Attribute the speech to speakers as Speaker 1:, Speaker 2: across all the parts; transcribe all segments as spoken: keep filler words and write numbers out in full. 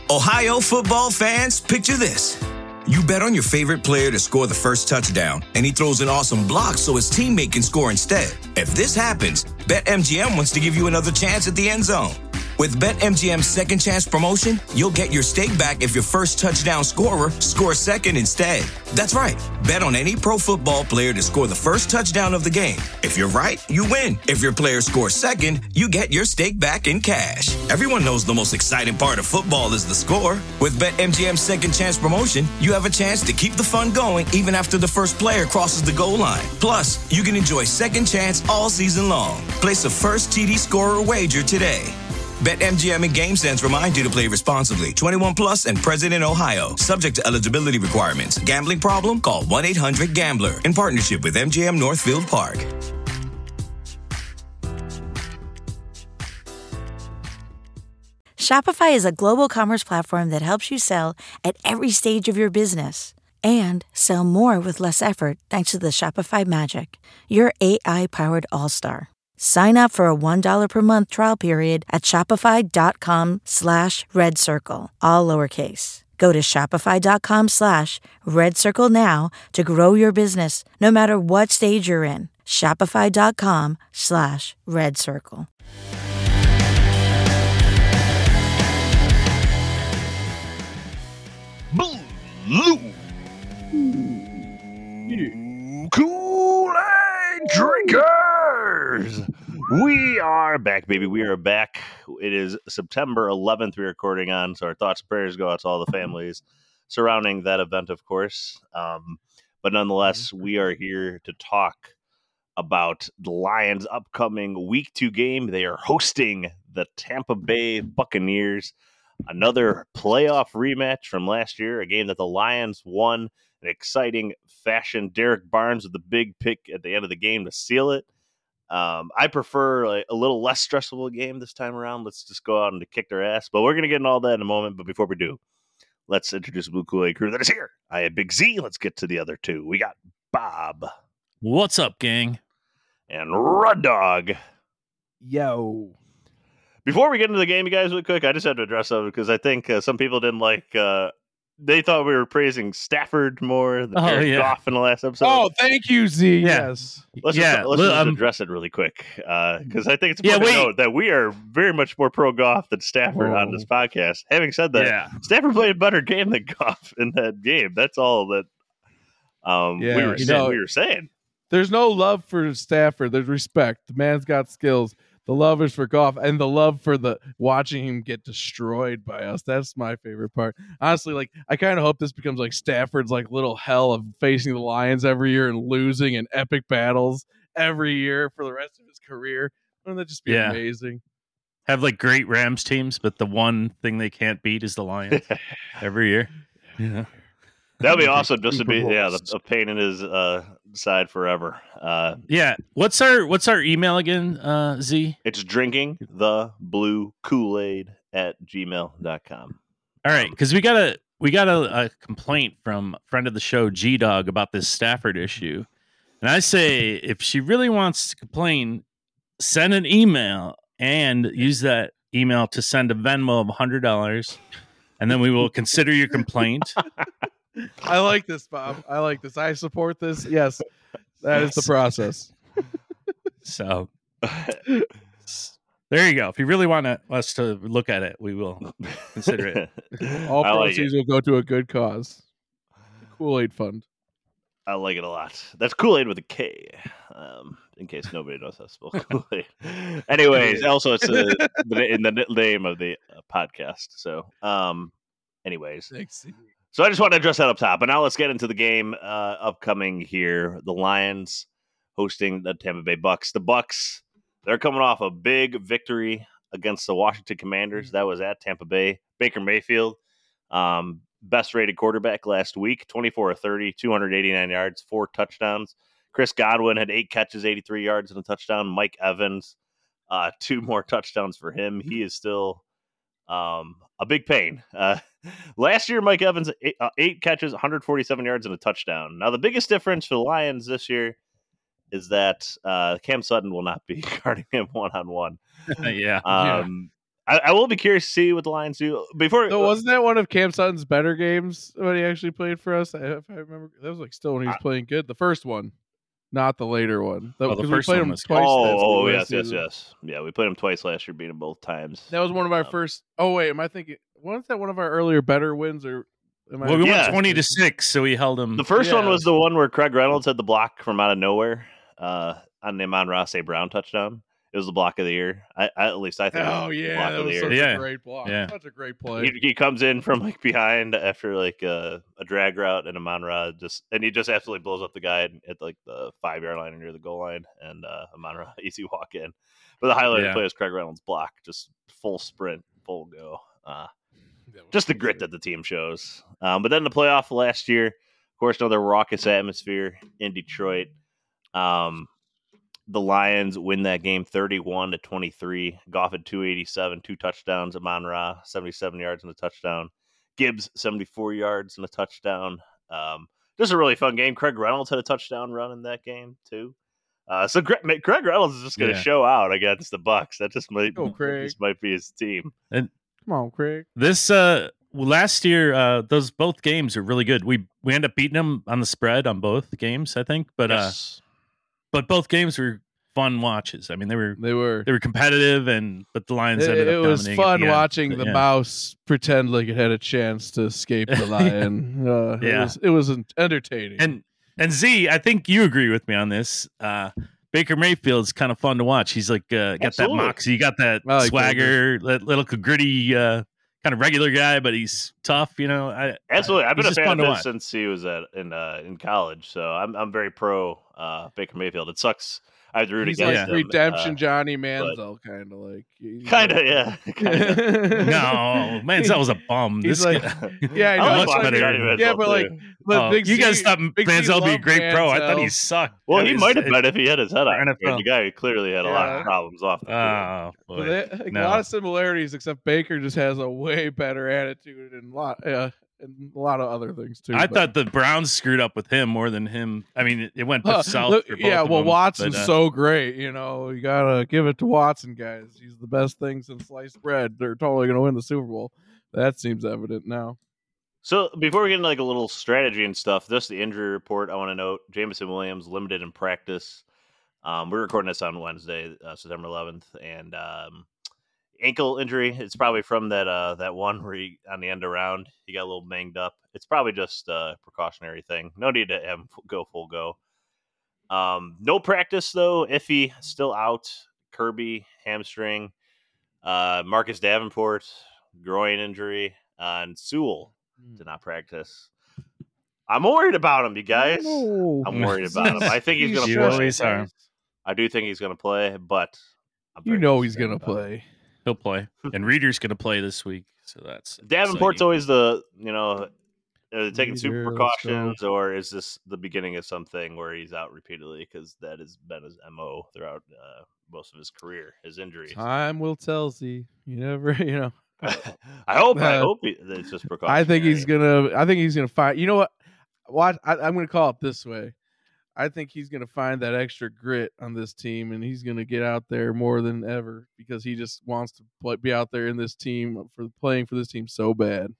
Speaker 1: Ohio football fans, picture this. You bet on your favorite player to score the first touchdown, and he throws an awesome block so his teammate can score instead. If this happens, BetMGM wants to give you another chance at the end zone. With BetMGM's second chance promotion, you'll get your stake back if your first touchdown scorer scores second instead. That's right. Bet on any pro football player to score the first touchdown of the game. If you're right, you win. If your player scores second, you get your stake back in cash. Everyone knows the most exciting part of football is the score. With BetMGM's second chance promotion, you have a chance to keep the fun going even after the first player crosses the goal line. Plus, you can enjoy second chance all season long. Place a first T D scorer wager today. BetMGM and GameSense remind you to play responsibly. twenty-one plus and present in Ohio. Subject to eligibility requirements. Gambling problem? Call one eight hundred gambler. In partnership with M G M Northfield Park.
Speaker 2: Shopify is a global commerce platform that helps you sell at every stage of your business. And sell more with less effort thanks to the Shopify Magic, your A I-powered all-star. Sign up for a one dollar per month trial period at shopify.com slash red circle, all lowercase. Go to shopify.com slash red circle now to grow your business no matter what stage you're in. Shopify.com slash red circle.
Speaker 3: Blue Kool-Aid drinkers! We are back, baby. We are back. It is September eleventh we're recording on, so our thoughts and prayers go out to all the families surrounding that event, of course. Um, but nonetheless, we are here to talk about the Lions' upcoming week two game. They are hosting the Tampa Bay Buccaneers. Another playoff rematch from last year, a game that the Lions won in exciting fashion. Derek Barnes with the big pick at the end of the game to seal it. Um, I prefer like, a little less stressful game this time around. Let's just go out and kick their ass. But we're going to get into all that in a moment. But before we do, let's introduce the Blue Kool-Aid crew that is here. I am Big Z. Let's get to the other two. We got Bob.
Speaker 4: What's up, gang?
Speaker 3: And Rud Dog.
Speaker 5: Yo.
Speaker 3: Before we get into the game, you guys, really quick, I just had to address something because I think uh, some people didn't like, uh, they thought we were praising Stafford more than
Speaker 4: Oh,
Speaker 3: Jared
Speaker 4: yeah.
Speaker 3: Goff in the last episode.
Speaker 5: Oh, thank you, Z.
Speaker 4: Yeah.
Speaker 5: Yes.
Speaker 3: Let's
Speaker 4: yeah,
Speaker 3: just, let's
Speaker 4: li-
Speaker 3: just
Speaker 4: um,
Speaker 3: address it really quick because I think it's
Speaker 4: Yeah,
Speaker 3: important to
Speaker 4: wait.
Speaker 3: note that we are very much more pro Goff than Stafford on
Speaker 5: Whoa.
Speaker 3: this podcast. Having said that,
Speaker 4: Yeah.
Speaker 3: Stafford played a better game than Goff in that game. That's all that um,
Speaker 5: Yeah,
Speaker 3: we were
Speaker 5: you
Speaker 3: saying.
Speaker 5: know-
Speaker 3: we were saying.
Speaker 5: There's no love for Stafford. There's respect. The man's got skills. The love is for Goff, and the love for the watching him get destroyed by us. That's my favorite part. Honestly, like I kind of hope this becomes like Stafford's like little hell of facing the Lions every year and losing in epic battles every year for the rest of his career. Wouldn't that just be
Speaker 4: Yeah.
Speaker 5: amazing?
Speaker 4: Have like great Rams teams, but the one thing they can't beat is the Lions every year. Yeah.
Speaker 3: That would be awesome just to
Speaker 5: Super
Speaker 3: be yeah
Speaker 5: Bowls.
Speaker 3: the, a pain in his uh, side forever. Uh,
Speaker 4: Yeah. What's our what's our email again, uh, Z?
Speaker 3: it's drinking the blue Kool-Aid at gmail dot com.
Speaker 4: All right, because we got a we got a, a complaint from a friend of the show, G Dog, about this Stafford issue. And I say if she really wants to complain, send an email and use that email to send a Venmo of one hundred dollars, and then we will consider your complaint.
Speaker 5: I like this, Bob. I like this. I support this. Yes, that is the process.
Speaker 4: So there you go. If you really want to, us to look at it, we will consider it.
Speaker 5: All
Speaker 3: I like
Speaker 5: proceeds
Speaker 3: it.
Speaker 5: will go to a good cause. The Kool-Aid Fund.
Speaker 3: I like it a lot. That's Kool-Aid with a K, um, in case nobody knows how to spell Kool-Aid. Anyways, also it's uh, the, in the name of the uh, podcast. So, um, anyways,
Speaker 5: Thanks.
Speaker 3: so I just want to address that up top. But now let's get into the game uh, upcoming here. The Lions hosting the Tampa Bay Bucks. The Bucks, they're coming off a big victory against the Washington Commanders. That was at Tampa Bay. Baker Mayfield, um, best rated quarterback last week, twenty-four of thirty, two hundred eighty-nine yards, four touchdowns. Chris Godwin had eight catches, eighty-three yards, and a touchdown. Mike Evans, uh, two more touchdowns for him. He is still um, a big pain. Uh, last year, Mike Evans, eight, uh, eight catches, one hundred forty-seven yards, and a touchdown. Now, the biggest difference for the Lions this year is that uh, Cam Sutton will not be guarding him one-on-one.
Speaker 4: yeah.
Speaker 3: Um, I, I will be curious to see what the Lions do. Before,
Speaker 5: So wasn't that one of Cam Sutton's better games when he actually played for us? If I remember, that was like still when he was
Speaker 3: I,
Speaker 5: playing good. The first one, not the later one.
Speaker 4: Oh, the
Speaker 5: 'cause
Speaker 4: first
Speaker 5: we played
Speaker 4: one
Speaker 5: him
Speaker 4: was-
Speaker 5: twice.
Speaker 3: oh,
Speaker 5: that
Speaker 3: oh
Speaker 5: last
Speaker 3: yes, yes,
Speaker 5: season.
Speaker 3: yes. Yeah, we played him twice last year, beat him both times.
Speaker 5: That was one of our
Speaker 3: Um,
Speaker 5: first. Oh wait, am I thinking? Wasn't that one of our earlier better wins? Or am I?
Speaker 4: Well, we
Speaker 3: Yeah.
Speaker 4: went twenty to six, so we held him.
Speaker 3: The first one
Speaker 5: Yeah.
Speaker 3: was the one where Craig Reynolds had the block from out of nowhere uh, on the Amon-Ra Saint Brown touchdown. It was the block of the year. I, I, at least I think. it was
Speaker 5: Oh
Speaker 3: the
Speaker 5: yeah,
Speaker 3: block
Speaker 5: that
Speaker 3: of the
Speaker 5: was
Speaker 3: year.
Speaker 5: such
Speaker 4: Yeah.
Speaker 5: a great block.
Speaker 4: Yeah.
Speaker 5: Such a great play.
Speaker 3: He, he comes in from like behind after like uh, a drag route and Amon-Ra just and he just absolutely blows up the guy at like the five yard line or near the goal line and uh, Amon-Ra easy walk in. But the highlight of
Speaker 4: Yeah.
Speaker 3: the play was Craig Reynolds' block, just full sprint, full go. Uh,
Speaker 5: That was
Speaker 3: just the
Speaker 5: so
Speaker 3: grit
Speaker 5: sick.
Speaker 3: that the team shows. Um, but then the playoff last year, of course, another raucous atmosphere in Detroit. Um, the Lions win that game thirty-one to twenty-three. Goff had two eighty-seven, two touchdowns. Amon-Ra, seventy-seven yards and a touchdown. Gibbs, seventy-four yards and a touchdown. Um, just a really fun game. Craig Reynolds had a touchdown run in that game, too. Uh, so Craig, Craig Reynolds is just going to
Speaker 4: Yeah.
Speaker 3: show out against the Bucks. That just might,
Speaker 5: Go,
Speaker 3: that
Speaker 5: Craig.
Speaker 3: just might be his team.
Speaker 5: Come on, Craig.
Speaker 4: This uh last year, uh those both games are really good. We we end up beating them on the spread on both games, I think. But uh
Speaker 3: Yes.
Speaker 4: but both games were fun watches. I mean, they were
Speaker 5: They were.
Speaker 4: they were competitive, and but the Lions
Speaker 5: It,
Speaker 4: ended up
Speaker 5: it was
Speaker 4: dominating at
Speaker 5: fun
Speaker 4: the end.
Speaker 5: watching
Speaker 4: But,
Speaker 5: the
Speaker 4: yeah.
Speaker 5: mouse pretend like it had a chance to escape the lion. uh, it
Speaker 4: Yeah.
Speaker 5: was it was entertaining.
Speaker 4: And and Z, I think you agree with me on this. Uh Baker Mayfield's kind of fun to watch. He's like uh, got
Speaker 3: Absolutely.
Speaker 4: that moxie, got that
Speaker 5: I like
Speaker 4: swagger, that little gritty, uh, kind of regular guy, but he's tough. You know, I,
Speaker 3: Absolutely, I've been
Speaker 4: he's
Speaker 3: a
Speaker 4: just
Speaker 3: fan
Speaker 4: fun
Speaker 3: of
Speaker 4: to
Speaker 3: his
Speaker 4: watch.
Speaker 3: since he was at in uh, in college. So I'm I'm very pro uh, Baker Mayfield. It sucks I have to root
Speaker 5: he's
Speaker 3: against
Speaker 5: like
Speaker 3: him.
Speaker 5: redemption
Speaker 3: uh,
Speaker 5: Johnny Manziel, kind of like. he's
Speaker 3: Kind of,
Speaker 5: like-
Speaker 3: yeah. Kinda.
Speaker 4: No, man, that was a bum.
Speaker 5: He's
Speaker 4: This
Speaker 5: like,
Speaker 4: guy-
Speaker 5: yeah, I know.
Speaker 3: I
Speaker 4: much
Speaker 3: like
Speaker 5: it's like-
Speaker 4: better.
Speaker 3: Johnny Manziel,
Speaker 5: yeah, but like,
Speaker 3: too.
Speaker 5: but
Speaker 4: Oh,
Speaker 5: Big
Speaker 4: you
Speaker 5: Z,
Speaker 4: guys thought
Speaker 5: Big Z
Speaker 4: Manziel would be a
Speaker 5: loved
Speaker 4: great pro. I thought he
Speaker 5: Manziel.
Speaker 4: sucked.
Speaker 3: Well,
Speaker 4: That
Speaker 3: he
Speaker 4: was-
Speaker 3: might have been if he had his head
Speaker 4: for
Speaker 3: on.
Speaker 4: N F L.
Speaker 3: The guy clearly had a lot
Speaker 5: Yeah.
Speaker 3: of problems off the field.
Speaker 4: Oh
Speaker 5: But
Speaker 4: boy,
Speaker 5: they, like,
Speaker 4: no.
Speaker 5: a lot of similarities, except Baker just has a way better attitude and a lot, uh, and a lot of other things too.
Speaker 4: I
Speaker 5: but-
Speaker 4: thought the Browns screwed up with him more than him. I mean, it, it went
Speaker 5: Uh,
Speaker 4: south.
Speaker 5: look,
Speaker 4: for both
Speaker 5: yeah,
Speaker 4: of
Speaker 5: well,
Speaker 4: them,
Speaker 5: Watson's
Speaker 4: but, uh,
Speaker 5: so great. You know, you gotta give it to Watson, guys. He's the best thing since sliced bread. They're totally gonna win the Super Bowl. That seems evident now.
Speaker 3: So before we get into like a little strategy and stuff, just the injury report. I want to note Jameson Williams limited in practice. Um, we're recording this on Wednesday, uh, September eleventh, and um, ankle injury. It's probably from that uh, that one where he on the end around he got a little banged up. It's probably just a precautionary thing. No need to have him f- go full go. Um, no practice though. Iffy still out. Kirby hamstring. Uh, Marcus Davenport groin injury, uh, and Sewell did not practice. I'm worried about him, you guys.
Speaker 5: No.
Speaker 3: I'm worried about him. I think he's going to
Speaker 4: You
Speaker 3: play.
Speaker 4: always are.
Speaker 3: I do think he's going to play, but I'm
Speaker 5: You
Speaker 3: very
Speaker 5: know he's
Speaker 3: concerned
Speaker 5: gonna
Speaker 3: about him.
Speaker 5: play.
Speaker 4: He'll play, and Reader's going to play this week, so that's
Speaker 3: Davenport's
Speaker 4: exciting.
Speaker 3: always the you know are they taking super
Speaker 5: Leader, let's go.
Speaker 3: precautions, or is this the beginning of something where he's out repeatedly? Because that has been his M O throughout uh, most of his career. His injuries.
Speaker 5: Time will tell. Z. You never, you know.
Speaker 3: I hope. I
Speaker 5: Uh,
Speaker 3: hope he, that it's just precaution.
Speaker 5: I think he's gonna. I think he's gonna find. You know what? Watch. I, I'm gonna call it this way. I think he's gonna find that extra grit on this team, and he's gonna get out there more than ever because he just wants to play, be out there in this team for playing for this team so bad.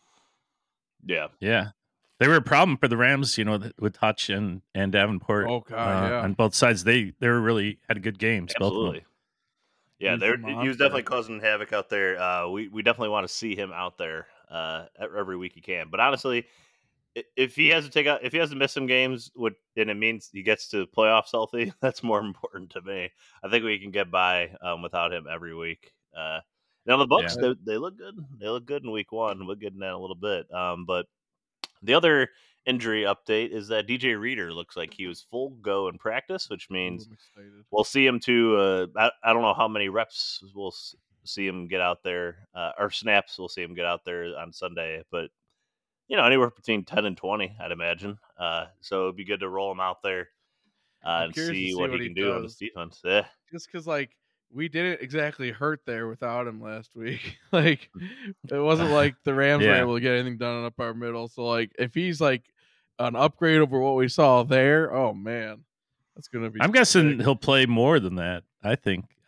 Speaker 3: Yeah.
Speaker 4: Yeah, they were a problem for the Rams, you know, th- with Hutch and and Davenport.
Speaker 5: Oh, God,
Speaker 4: uh,
Speaker 5: yeah.
Speaker 4: on both sides. They they were really had good games. Both of
Speaker 3: Absolutely.
Speaker 4: them.
Speaker 3: Yeah,
Speaker 5: He's
Speaker 3: there
Speaker 5: a
Speaker 3: he was
Speaker 5: monster.
Speaker 3: definitely causing havoc out there. Uh, we we definitely want to see him out there uh, every week he can. But honestly, i- if he has to take out, if he has to miss some games, would and it means he gets to playoffs healthy, that's more important to me. I think we can get by um, without him every week. Uh, now the Bucks,
Speaker 4: Yeah.
Speaker 3: they, they look good. They look good in week one. We'll get in that in a little bit. Um, but the other injury update is that D J Reader looks like he was full go in practice, which means
Speaker 5: I'm excited.
Speaker 3: we'll see him to uh, I, I don't know how many reps we'll s- see him get out there uh, or snaps we'll see him get out there on Sunday, but you know, anywhere between ten and twenty, I'd imagine. Uh, so it'd be good to roll him out there uh,
Speaker 5: I'm
Speaker 3: and
Speaker 5: curious to
Speaker 3: see,
Speaker 5: see
Speaker 3: what,
Speaker 5: what
Speaker 3: he
Speaker 5: he
Speaker 3: can do on this
Speaker 5: does.
Speaker 3: defense. Yeah.
Speaker 5: Just because, like, we didn't exactly hurt there without him last week. Like, it wasn't like the Rams were
Speaker 4: Yeah.
Speaker 5: able to get anything done up our middle. So, like, if he's like an upgrade over what we saw there, oh man, that's gonna be.
Speaker 4: I'm guessing
Speaker 5: sick.
Speaker 4: he'll play more than that. I think. I think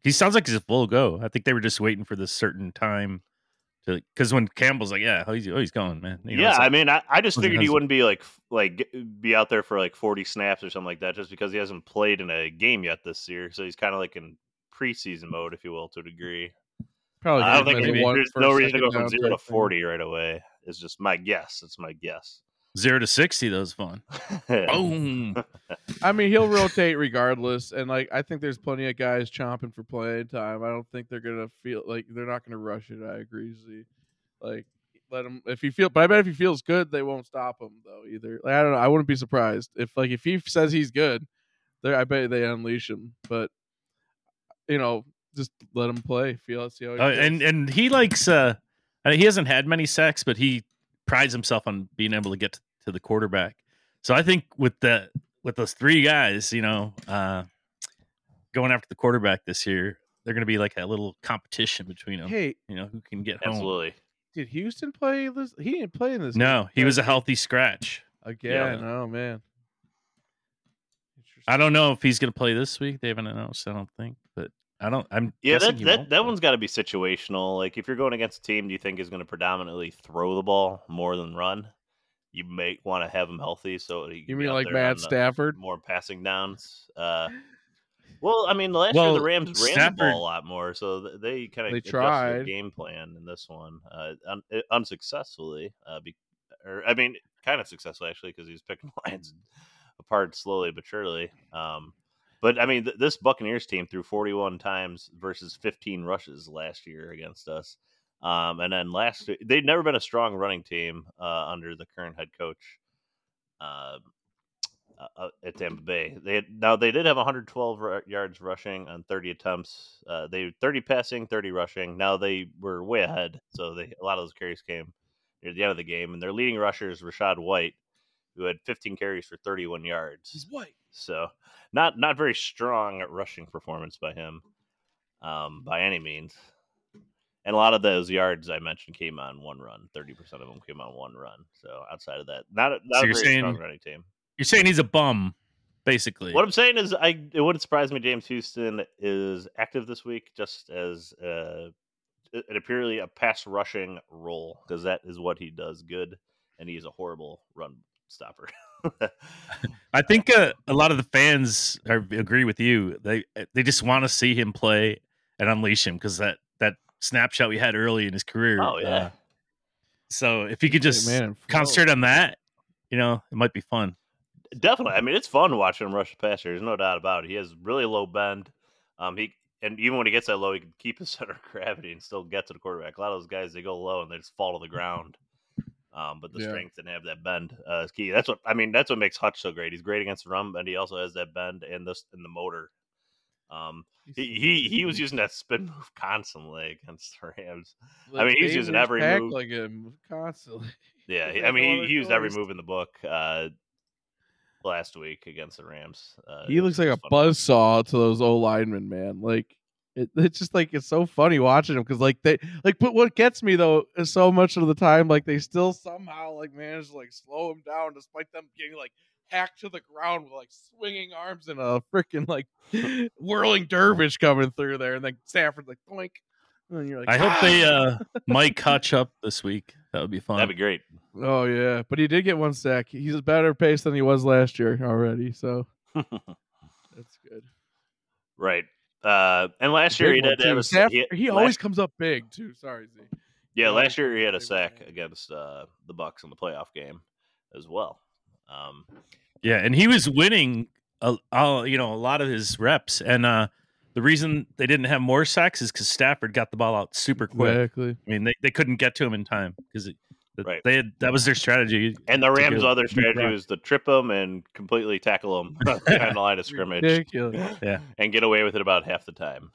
Speaker 4: he sounds like he's a full go. I think they were just waiting for this certain time to, because when Campbell's like, yeah, oh, he's, oh, he's going, man. You know,
Speaker 3: yeah,
Speaker 4: like,
Speaker 3: I mean, I, I just figured he
Speaker 4: has,
Speaker 3: wouldn't be like like be out there for like forty snaps or something like that, just because he hasn't played in a game yet this year. So he's kind of like in preseason mode, if you will, to a degree.
Speaker 5: Probably
Speaker 3: Uh, I don't think
Speaker 5: maybe
Speaker 3: there's no reason to go from zero to
Speaker 5: forty.
Speaker 3: forty right away. It's just my guess. It's my guess.
Speaker 4: Zero to sixty, that was fun. Boom.
Speaker 5: I mean, he'll rotate regardless, and like I think there's plenty of guys chomping for playing time. I don't think they're gonna feel like they're not gonna rush it. I agree, Z. Like let him if he feel, but I bet if he feels good, they won't stop him though either. Like I don't know. I wouldn't be surprised if like if he says he's good, there I bet they unleash him. But you know, just let him play. Feel see how he
Speaker 4: Uh,
Speaker 5: feels.
Speaker 4: and and he likes. Uh, I mean, he hasn't had many sacks, but he prides himself on being able to get to the quarterback. So I think with the with those three guys, you know, uh, going after the quarterback this year, they're going to be like a little competition between them.
Speaker 5: Hey,
Speaker 4: you know, who can get home.
Speaker 3: Absolutely.
Speaker 5: did Houston play this? He didn't play in this.
Speaker 4: No,
Speaker 5: game.
Speaker 4: he was a healthy scratch.
Speaker 5: again.
Speaker 3: Yeah.
Speaker 5: Oh man.
Speaker 4: I don't know if he's going to play this week. They haven't announced. I don't think, but I don't. I'm
Speaker 3: Yeah,
Speaker 4: guessing
Speaker 3: that
Speaker 4: he
Speaker 3: that,
Speaker 4: won't
Speaker 3: that
Speaker 4: play.
Speaker 3: one's got to be situational. Like if you're going against a team, do you think is going to predominantly throw the ball more than run? You may want to have him healthy, so he can
Speaker 5: You
Speaker 3: be
Speaker 5: mean
Speaker 3: out
Speaker 5: like
Speaker 3: there
Speaker 5: Matt
Speaker 3: on the
Speaker 5: Stafford?
Speaker 3: more passing downs. Uh, well, I mean, last
Speaker 4: Well,
Speaker 3: year the Rams ran the
Speaker 4: Stafford-
Speaker 3: ball a lot more, so th- they kind of
Speaker 5: They
Speaker 3: adjusted their
Speaker 5: tried.
Speaker 3: game plan in this one, uh, un- unsuccessfully. Uh, be- or I mean, kind of successfully actually, because he was picking Lions apart slowly but surely. Um, but I mean, th- this Buccaneers team threw forty-one times versus fifteen rushes last year against us. Um, and then last, they'd never been a strong running team uh, under the current head coach uh, uh, at Tampa Bay. They had, now they did have one hundred twelve r- yards rushing on thirty attempts. Uh, they thirty passing, thirty rushing. Now they were way ahead, so they a lot of those carries came near the end of the game. And their leading rusher is Rashad White, who had fifteen carries for thirty-one yards.
Speaker 5: He's white.
Speaker 3: So not not very strong rushing performance by him, um, by any means. And a lot of those yards I mentioned came on one run. Thirty percent of them came on one run. So outside of that, not a, not
Speaker 4: So
Speaker 3: a
Speaker 4: you're
Speaker 3: very
Speaker 4: saying-
Speaker 3: strong running team.
Speaker 4: You're saying he's a bum, basically.
Speaker 3: What I'm saying is, I it wouldn't surprise me. James Houston is active this week, just as uh, it apparently a pass rushing role, because that is what he does good, and he is a horrible run stopper.
Speaker 4: I think uh, a lot of the fans are, agree with you. They they just want to see him play and unleash him because that that snapshot we had early in his career.
Speaker 3: Oh yeah.
Speaker 4: uh, so if he could just
Speaker 5: man in flow.
Speaker 4: concentrate on that, you know, it might be fun.
Speaker 3: Definitely. I mean, it's fun watching him rush the passer. There's no doubt about it. He has really low bend. Um, he and even when he gets that low, he can keep his center of gravity and still get to the quarterback. A lot of those guys, they go low and they just fall to the ground. Um, but the
Speaker 5: Yeah.
Speaker 3: strength and have that bend uh, is key. That's what I mean. That's what makes Hutch so great. He's great against the run, and he also has that bend and this in the motor. Um, he, he he was using that spin move constantly against the Rams. I mean, he was using every move.
Speaker 5: like him constantly.
Speaker 3: Yeah, he,
Speaker 5: Like
Speaker 3: I mean,
Speaker 5: all
Speaker 3: he,
Speaker 5: the
Speaker 3: he used every
Speaker 5: doors.
Speaker 3: move in the book uh, last week against the Rams. Uh,
Speaker 5: He
Speaker 3: it
Speaker 5: looks
Speaker 3: was
Speaker 5: like a
Speaker 3: fun.
Speaker 5: buzzsaw to those O linemen, man. Like it, it's just like it's so funny watching him because like they like. But what gets me though is so much of the time like they still somehow like manage to like slow him down despite them getting like hacked to the ground with like swinging arms and a freaking like whirling dervish coming through there, and then Stafford like boink. And you're like,
Speaker 4: I hope
Speaker 5: "Ah!"
Speaker 4: they uh, might catch up this week. That would be fun.
Speaker 3: That'd be great.
Speaker 5: Oh yeah, but he did get one sack. He's a better pace than he was last year already, so that's good.
Speaker 3: Right. Uh, and last year he
Speaker 5: Big one,
Speaker 3: did have
Speaker 5: too.
Speaker 3: a
Speaker 5: Staff-
Speaker 3: he,
Speaker 5: he
Speaker 3: last-
Speaker 5: always comes up big too. Sorry, Z.
Speaker 3: yeah.
Speaker 5: he
Speaker 3: Last
Speaker 5: always
Speaker 3: year he had a
Speaker 5: comes up big,
Speaker 3: sack
Speaker 5: man.
Speaker 3: against uh, the Bucks in the playoff game as well. Um,
Speaker 4: Yeah, and he was winning, a, a, you know, a lot of his reps, and uh, the reason they didn't have more sacks is because Stafford got the ball out super quick.
Speaker 5: Exactly.
Speaker 4: I mean, they, they couldn't get to him in time because
Speaker 3: Right.
Speaker 4: they had, that was their strategy.
Speaker 3: and the
Speaker 4: to
Speaker 3: Rams'
Speaker 4: go-
Speaker 3: other strategy
Speaker 4: Right.
Speaker 3: was to trip him and completely tackle him behind the line of scrimmage
Speaker 5: Ridiculous.
Speaker 4: Yeah.
Speaker 3: and get away with it about half the time.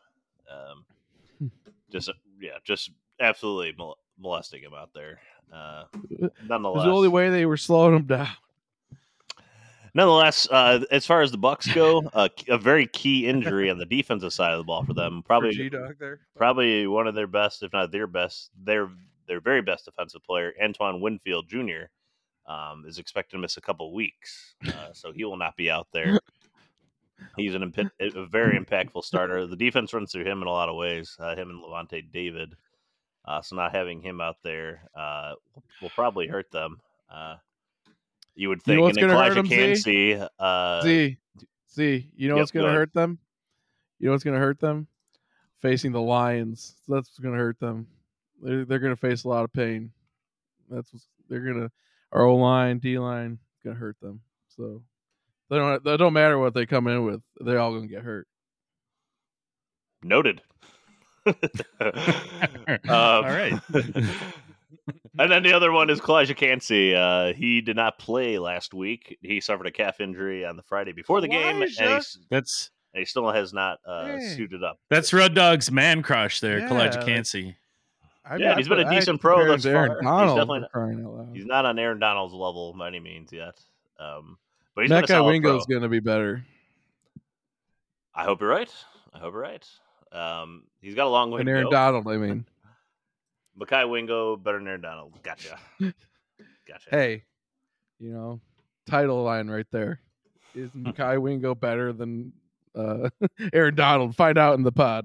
Speaker 3: Um, just yeah, just absolutely mol- molesting him out there. Uh,
Speaker 5: It was
Speaker 3: nonetheless,
Speaker 5: the only way they were slowing him down.
Speaker 3: Nonetheless, uh, as far as the Bucks go, uh, a very key injury on the defensive side of the ball for them. Probably,
Speaker 5: G Dog there.
Speaker 3: probably one of their best, if not their best, their their very best defensive player, Antoine Winfield Junior, um, is expected to miss a couple weeks, uh, so he will not be out there. He's an imp- a very impactful starter. The defense runs through him in a lot of ways. Uh, him and Levante David. Uh, so not having him out there uh, will, will probably hurt them. Uh, you would think.
Speaker 5: You know what's
Speaker 3: and
Speaker 5: going to hurt
Speaker 3: Elijah
Speaker 5: them,
Speaker 3: Cansey, uh,
Speaker 5: Z? Z, you know
Speaker 3: yep,
Speaker 5: what's going
Speaker 3: go
Speaker 5: to
Speaker 3: ahead.
Speaker 5: hurt them? You know what's going to hurt them? Facing the Lions. So that's what's going to hurt them. They're, they're going to face a lot of pain. That's what's, they're going to. Our O line, D line, going to hurt them. So they don't. They don't matter what they come in with. They're all going to get hurt.
Speaker 3: Noted. um,
Speaker 4: All right.
Speaker 3: And then the other one is Elijah Cansey. Uh, he did not play last week. He suffered a calf injury on the Friday before the game, and,
Speaker 5: Elijah?
Speaker 3: he,
Speaker 4: That's
Speaker 3: and he still has not uh,
Speaker 5: Hey.
Speaker 3: suited up.
Speaker 4: that's Red Dog's man crush there,
Speaker 5: Yeah,
Speaker 4: Kalijah
Speaker 5: like-
Speaker 4: Cansey.
Speaker 5: I
Speaker 3: Yeah,
Speaker 5: I
Speaker 3: he's been a
Speaker 5: put- I
Speaker 3: decent pro
Speaker 5: compare him
Speaker 3: thus
Speaker 5: to Aaron
Speaker 3: far. He's
Speaker 5: Donald
Speaker 3: definitely
Speaker 5: for
Speaker 3: not-
Speaker 5: crying out loud.
Speaker 3: He's not on Aaron Donald's level by any means yet. Um, but he's
Speaker 5: That
Speaker 3: been a
Speaker 5: guy
Speaker 3: solid
Speaker 5: Wingo's
Speaker 3: pro.
Speaker 5: going to be better.
Speaker 3: I hope you're right. I hope you're right. Um, he's got a long way
Speaker 5: And
Speaker 3: to
Speaker 5: Aaron
Speaker 3: go.
Speaker 5: Donald, I mean.
Speaker 3: Makai Wingo better than Aaron Donald. Gotcha. Gotcha.
Speaker 5: Hey, you know, title line right there. Is Makai Wingo better than uh, Aaron Donald? Find out in the pod.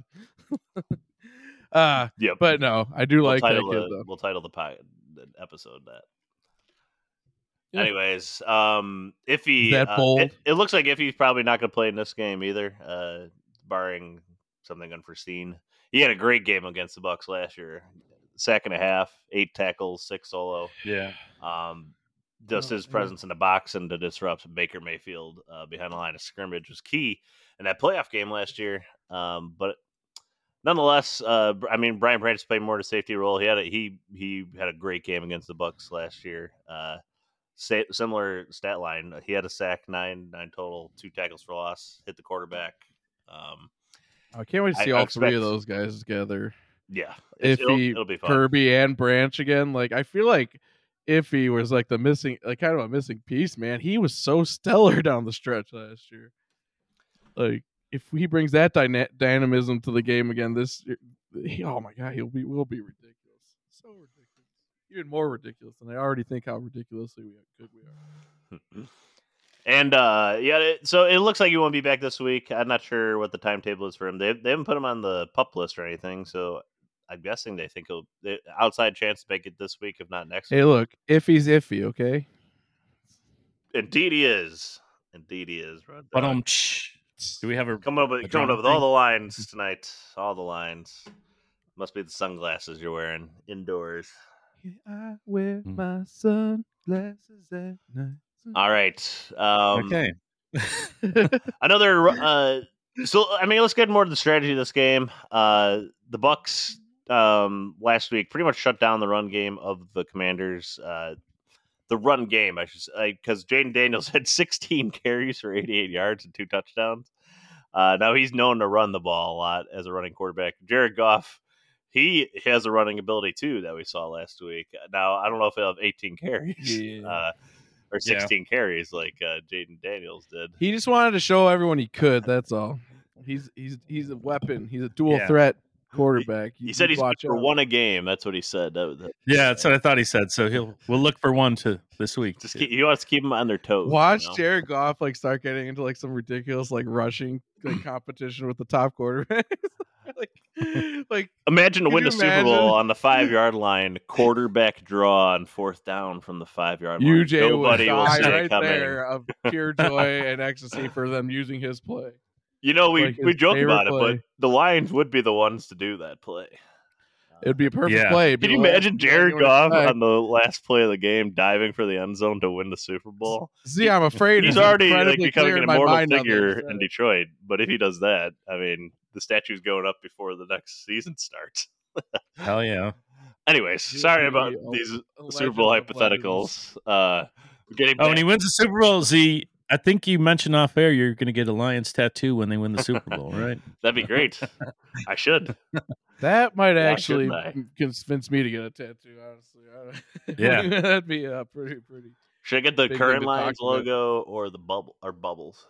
Speaker 5: uh,
Speaker 3: Yep.
Speaker 5: but no, I do
Speaker 3: we'll
Speaker 5: like that
Speaker 3: title
Speaker 5: kid
Speaker 3: the,
Speaker 5: though.
Speaker 3: We'll title the, pi- the episode that.
Speaker 5: Yeah.
Speaker 3: Anyways, um, Iffy.
Speaker 5: Is that
Speaker 3: uh,
Speaker 5: bold?
Speaker 3: It, it looks like Iffy's probably not going to play in this game either, uh, barring something unforeseen. He had a great game against the Bucs last year. Sack and a half, eight tackles, six solo.
Speaker 4: Yeah.
Speaker 3: Um, just
Speaker 5: Oh,
Speaker 3: his
Speaker 5: yeah.
Speaker 3: presence in the box and to disrupt Baker Mayfield uh, behind the line of scrimmage was key in that playoff game last year. Um, but nonetheless, uh, I mean, Brian Branch played more of a safety role. He had a, he he had a great game against the Bucs last year. Uh, sa- similar stat line. He had a sack, nine nine total, two tackles for loss, hit the quarterback. Um,
Speaker 5: I can't wait to
Speaker 3: I-
Speaker 5: see
Speaker 3: I
Speaker 5: all three
Speaker 3: expect-
Speaker 5: of those guys together.
Speaker 3: yeah, it, it'll,
Speaker 5: Iffy,
Speaker 3: it'll be fun.
Speaker 5: Kirby, and Branch again. Like I feel like Iffy was like the missing, like kind of a missing piece. Man, he was so stellar down the stretch last year. Like if he brings that dyna- dynamism to the game again this year, he, oh my god, he'll be will be ridiculous. So ridiculous, even more ridiculous than I already think how ridiculously we good we are.
Speaker 3: And uh, yeah, it, so it looks like he won't be back this week. I'm not sure what the timetable is for him. They they haven't put him on the pup list or anything, so I'm guessing they think he'll they, outside chance to make it this week, if not next.
Speaker 5: Hey,
Speaker 3: week.
Speaker 5: look, Iffy's iffy, okay?
Speaker 3: Indeed, he is. Indeed, he is. Rod
Speaker 4: But
Speaker 3: Dog.
Speaker 4: um, do we have a
Speaker 3: coming up with
Speaker 4: a
Speaker 3: coming
Speaker 4: drama
Speaker 3: up with all
Speaker 4: thing?
Speaker 3: the lines tonight. All the lines. Must be the sunglasses you're wearing indoors.
Speaker 5: I wear
Speaker 4: Hmm.
Speaker 5: my sunglasses at night.
Speaker 3: All right. Um,
Speaker 4: okay?
Speaker 3: Another. Uh, so I mean, let's get more to the strategy of this game. Uh, the Bucks um, last week pretty much shut down the run game of the Commanders. Uh, the run game, I should say, because Jaden Daniels had sixteen carries for eighty-eight yards and two touchdowns. Uh, now he's known to run the ball a lot as a running quarterback. Jared Goff, he has a running ability too that we saw last week. Now I don't know if he'll have eighteen carries.
Speaker 5: Yeah.
Speaker 3: Uh, or
Speaker 4: Yeah.
Speaker 3: sixteen carries like uh, Jaden Daniels did.
Speaker 5: He just wanted to show everyone he could. That's all. He's he's he's a weapon. He's a dual
Speaker 4: Yeah.
Speaker 5: threat quarterback.
Speaker 3: He
Speaker 5: You-
Speaker 3: said
Speaker 5: you
Speaker 3: he's good
Speaker 5: watch
Speaker 3: for
Speaker 5: out.
Speaker 3: one a game. That's what he said. That, that-
Speaker 4: Yeah, that's what I thought he said. So he'll we'll look for one to this week.
Speaker 3: just keep, he wants to keep them on their toes.
Speaker 5: Watch
Speaker 3: you know?
Speaker 5: Jared Goff like start getting into like some ridiculous like rushing like competition with the top quarterback. like like
Speaker 3: Imagine to
Speaker 5: Could
Speaker 3: win
Speaker 5: you
Speaker 3: the Super
Speaker 5: imagine?
Speaker 3: Bowl on the five yard line, quarterback draw on fourth down from the five yard line.
Speaker 5: U J would
Speaker 3: Nobody will
Speaker 5: die
Speaker 3: see it
Speaker 5: right
Speaker 3: coming.
Speaker 5: there of pure joy and ecstasy for them using his play.
Speaker 3: You know, we,
Speaker 5: Like his
Speaker 3: we joke
Speaker 5: favorite
Speaker 3: about it,
Speaker 5: play.
Speaker 3: but the Lions would be the ones to do that play.
Speaker 5: It'd be a perfect
Speaker 4: Yeah.
Speaker 5: play. It'd be
Speaker 3: Can you
Speaker 5: the last
Speaker 3: imagine
Speaker 5: play
Speaker 3: Jared
Speaker 5: anyone
Speaker 3: Goff
Speaker 5: expects.
Speaker 3: on the last play of the game diving for the end zone to win the Super Bowl?
Speaker 5: See, I'm afraid
Speaker 3: He's
Speaker 5: it's
Speaker 3: already like
Speaker 5: incredibly
Speaker 3: becoming
Speaker 5: clear
Speaker 3: an
Speaker 5: in my
Speaker 3: immortal
Speaker 5: mind now that you
Speaker 3: figure
Speaker 5: said
Speaker 3: in
Speaker 5: it.
Speaker 3: Detroit. But if he does that, I mean, the statue's going up before the next season starts.
Speaker 4: Hell yeah!
Speaker 3: Anyways,
Speaker 5: He
Speaker 3: sorry
Speaker 5: would be
Speaker 3: about
Speaker 5: a-
Speaker 3: these
Speaker 5: a
Speaker 3: Super Bowl
Speaker 5: legend of legends.
Speaker 3: hypotheticals. Uh, getting
Speaker 4: Oh,
Speaker 3: back,
Speaker 4: when he wins the Super Bowl, Z, I think you mentioned off air you're going to get a Lions tattoo when they win the Super Bowl, right?
Speaker 3: that'd be great. I should.
Speaker 5: That might
Speaker 3: Why
Speaker 5: actually
Speaker 3: shouldn't I?
Speaker 5: convince me to get a tattoo. Honestly, I don't-
Speaker 4: Yeah.
Speaker 5: that'd be uh, pretty pretty.
Speaker 3: Should I get the
Speaker 5: Big
Speaker 3: current
Speaker 5: thing to
Speaker 3: Lions
Speaker 5: document.
Speaker 3: logo or the bubble or bubbles?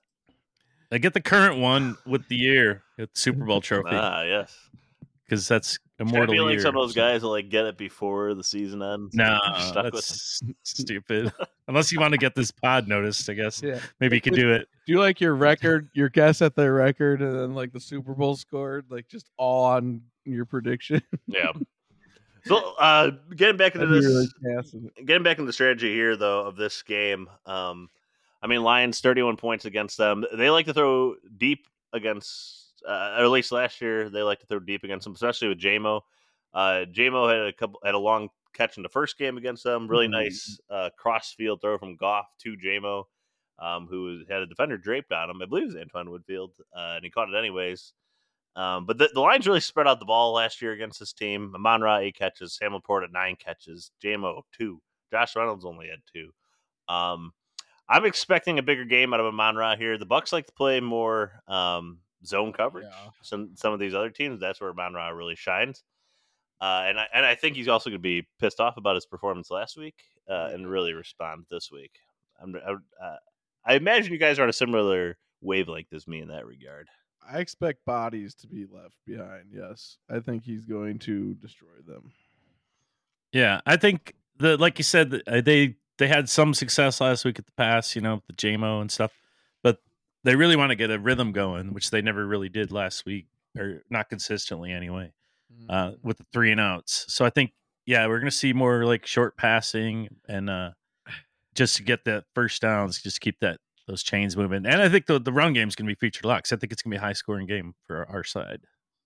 Speaker 4: I get the current one with the year, with the Super Bowl trophy,
Speaker 3: Ah, yes.
Speaker 4: because that's
Speaker 3: Should I
Speaker 4: immortal
Speaker 3: be like
Speaker 4: year.
Speaker 3: some of those guys that like get it before the season ends?
Speaker 4: No,
Speaker 3: You're stuck with
Speaker 4: that's stupid. Unless you want to get this pod noticed, I guess.
Speaker 5: Yeah.
Speaker 4: Maybe you could do it.
Speaker 5: Do you like your record, your guess at the record, and then like the Super Bowl scored, like just all on your prediction?
Speaker 3: Yeah. So uh, getting back into
Speaker 5: That'd be
Speaker 3: this,
Speaker 5: really passing.
Speaker 3: getting back into the strategy here though of this game. Um, I mean, Lions thirty-one points against them. They like to throw deep against, uh, or at least last year they like to throw deep against them, especially with J M O. Uh, J M O had a couple had a long catch in the first game against them. Really nice uh, cross field throw from Goff to J M O, um, who had a defender draped on him. I believe it was Antoine Woodfield, uh, and he caught it anyways. Um, but the, the Lions really spread out the ball last year against this team. Amon-Ra, eight catches. Sam Laporte at nine catches. J M O, two. Josh Reynolds only had two. Um, I'm expecting a bigger game out of Amon-Ra here. The Bucs like to play more um, zone coverage.
Speaker 5: Yeah.
Speaker 3: Some some of these other teams, that's where Amon-Ra really shines. Uh, and I and I think he's also going to be pissed off about his performance last week uh, and really respond this week. I'm, I, uh, I imagine you guys are on a similar wavelength as me in that regard.
Speaker 5: I expect bodies to be left behind. Yes, I think he's going to destroy them.
Speaker 4: Yeah, I think the like you said, they they had some success last week at the pass, you know, the J M O and stuff, but they really want to get a rhythm going, which they never really did last week, or not consistently anyway, uh, with the three and outs. So I think, yeah, we're gonna see more like short passing and uh, just to get that first downs, just keep that those chains moving. And I think the the run game is gonna be featured a lot. Cause I think it's gonna be a high scoring game for our side.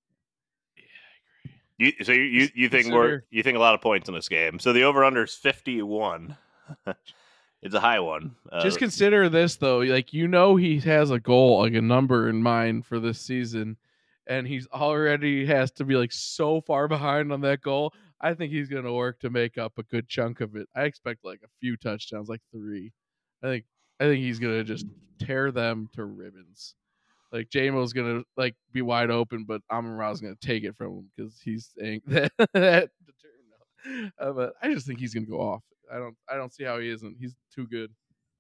Speaker 3: You, so you you, you think more? You think a lot of points in this game. So the over under is fifty-one. It's a high one. Uh,
Speaker 5: Just consider this though, like you know he has a goal, like a number in mind for this season, and he's already has to be like so far behind on that goal. I think he's gonna work to make up a good chunk of it. I expect like a few touchdowns, like three. I think I think he's gonna just tear them to ribbons. Like J M O's gonna like be wide open, but Amon-Ra's gonna take it from him because he's saying that. that uh, but I just think he's gonna go off. I don't. I don't see how he isn't. He's too good.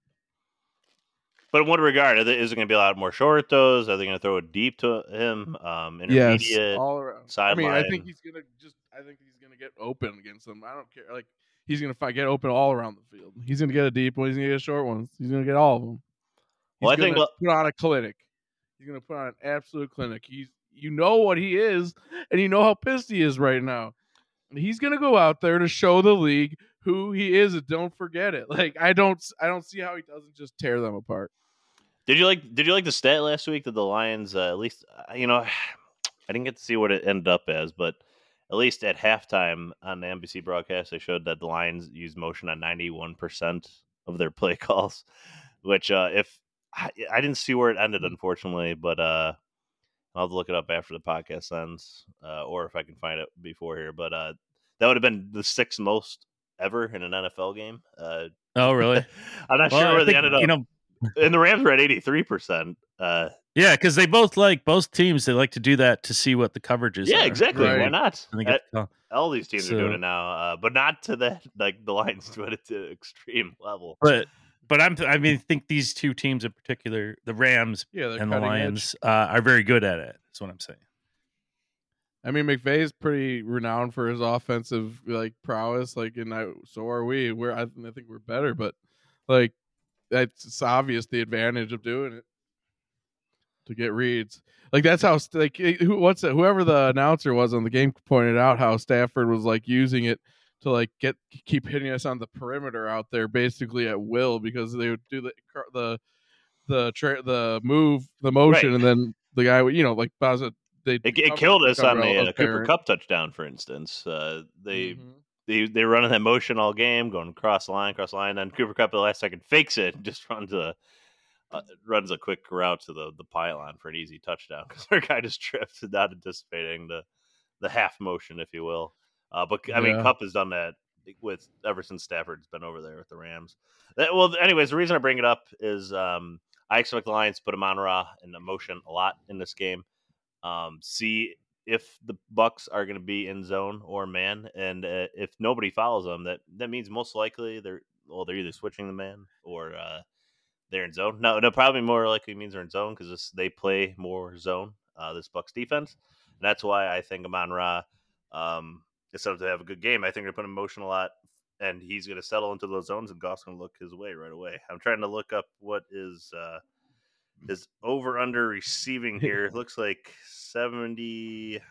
Speaker 3: But in what regard? They, is it going to be a lot more short throws? Are they going to throw it deep to him? Um, intermediate,
Speaker 5: yes, all around.
Speaker 3: Sideline.
Speaker 5: I mean, I think he's gonna just. I think he's gonna get open against them. I don't care. Like he's gonna fight, get open all around the field. He's gonna get a deep one. He's gonna get a short one. He's gonna get all of them. He's
Speaker 3: well, I
Speaker 5: gonna
Speaker 3: think
Speaker 5: put on a clinic. He's gonna put on an absolute clinic. He's. You know what he is, and you know how pissed he is right now. And he's gonna go out there to show the league who he is, and don't forget it. Like I don't, I don't see how he doesn't just tear them apart.
Speaker 3: Did you like? Did you like the stat last week that the Lions? Uh, at least uh, you know, I didn't get to see what it ended up as, but at least at halftime on the N B C broadcast, they showed that the Lions used motion on ninety-one percent of their play calls. Which, uh, if I, I didn't see where it ended, unfortunately, but uh, I'll have to look it up after the podcast ends, uh, or if I can find it before here. But uh, that would have been the sixth most ever in an N F L game. Uh,
Speaker 4: oh, really?
Speaker 3: I'm not
Speaker 4: well,
Speaker 3: sure where
Speaker 4: I
Speaker 3: they
Speaker 4: think,
Speaker 3: ended up.
Speaker 4: You know,
Speaker 3: and the Rams were at eighty-three percent. Uh,
Speaker 4: yeah, because they both like both teams. They like to do that to see what the coverages.
Speaker 3: Yeah,
Speaker 4: are.
Speaker 3: exactly.
Speaker 5: Right.
Speaker 3: Why not?
Speaker 4: Get,
Speaker 3: uh, all these teams
Speaker 4: so,
Speaker 3: are doing it now, uh, but not to that. Like the Lions doing it to extreme level.
Speaker 4: But but I'm I mean I think these two teams in particular, the Rams
Speaker 5: yeah,
Speaker 4: and the Lions, uh, are very good at it. That's what I'm saying.
Speaker 5: I mean, McVay's pretty renowned for his offensive like prowess. Like, and I, so are we. We're I, I think we're better, but like that's it's obvious the advantage of doing it to get reads. Like that's how like who what's it? Whoever the announcer was on the game pointed out how Stafford was like using it to like get keep hitting us on the perimeter out there basically at will because they would do the the the tra- the move the motion
Speaker 3: right.
Speaker 5: and then the guy would you know like Baza. They
Speaker 3: it, it killed us on the uh, Cooper Kupp touchdown, for instance. Uh, they, mm-hmm. they they running that motion all game, going cross line, cross line, and Cooper Kupp at the last second fakes it and just runs a uh, runs a quick route to the, the pylon for an easy touchdown because their guy just tripped, not anticipating the the half motion, if you will. Uh, but I mean, yeah. Kupp has done that with ever since Stafford's been over there with the Rams. That, well, anyways, the reason I bring it up is um, I expect the Lions to put Amon-Ra in the motion a lot in this game. Um, see if the Bucs are going to be in zone or man, and uh, if nobody follows them, that that means most likely they're well, they're either switching the man or uh, they're in zone. No, no, probably more likely means they're in zone because they play more zone. Uh, this Bucs defense, and that's why I think Amon-Ra, um, instead of to have a good game, I think they're putting in motion a lot and he's going to settle into those zones, and Goff's going to look his way right away. I'm trying to look up what is uh, his over under receiving here. It looks like seventy,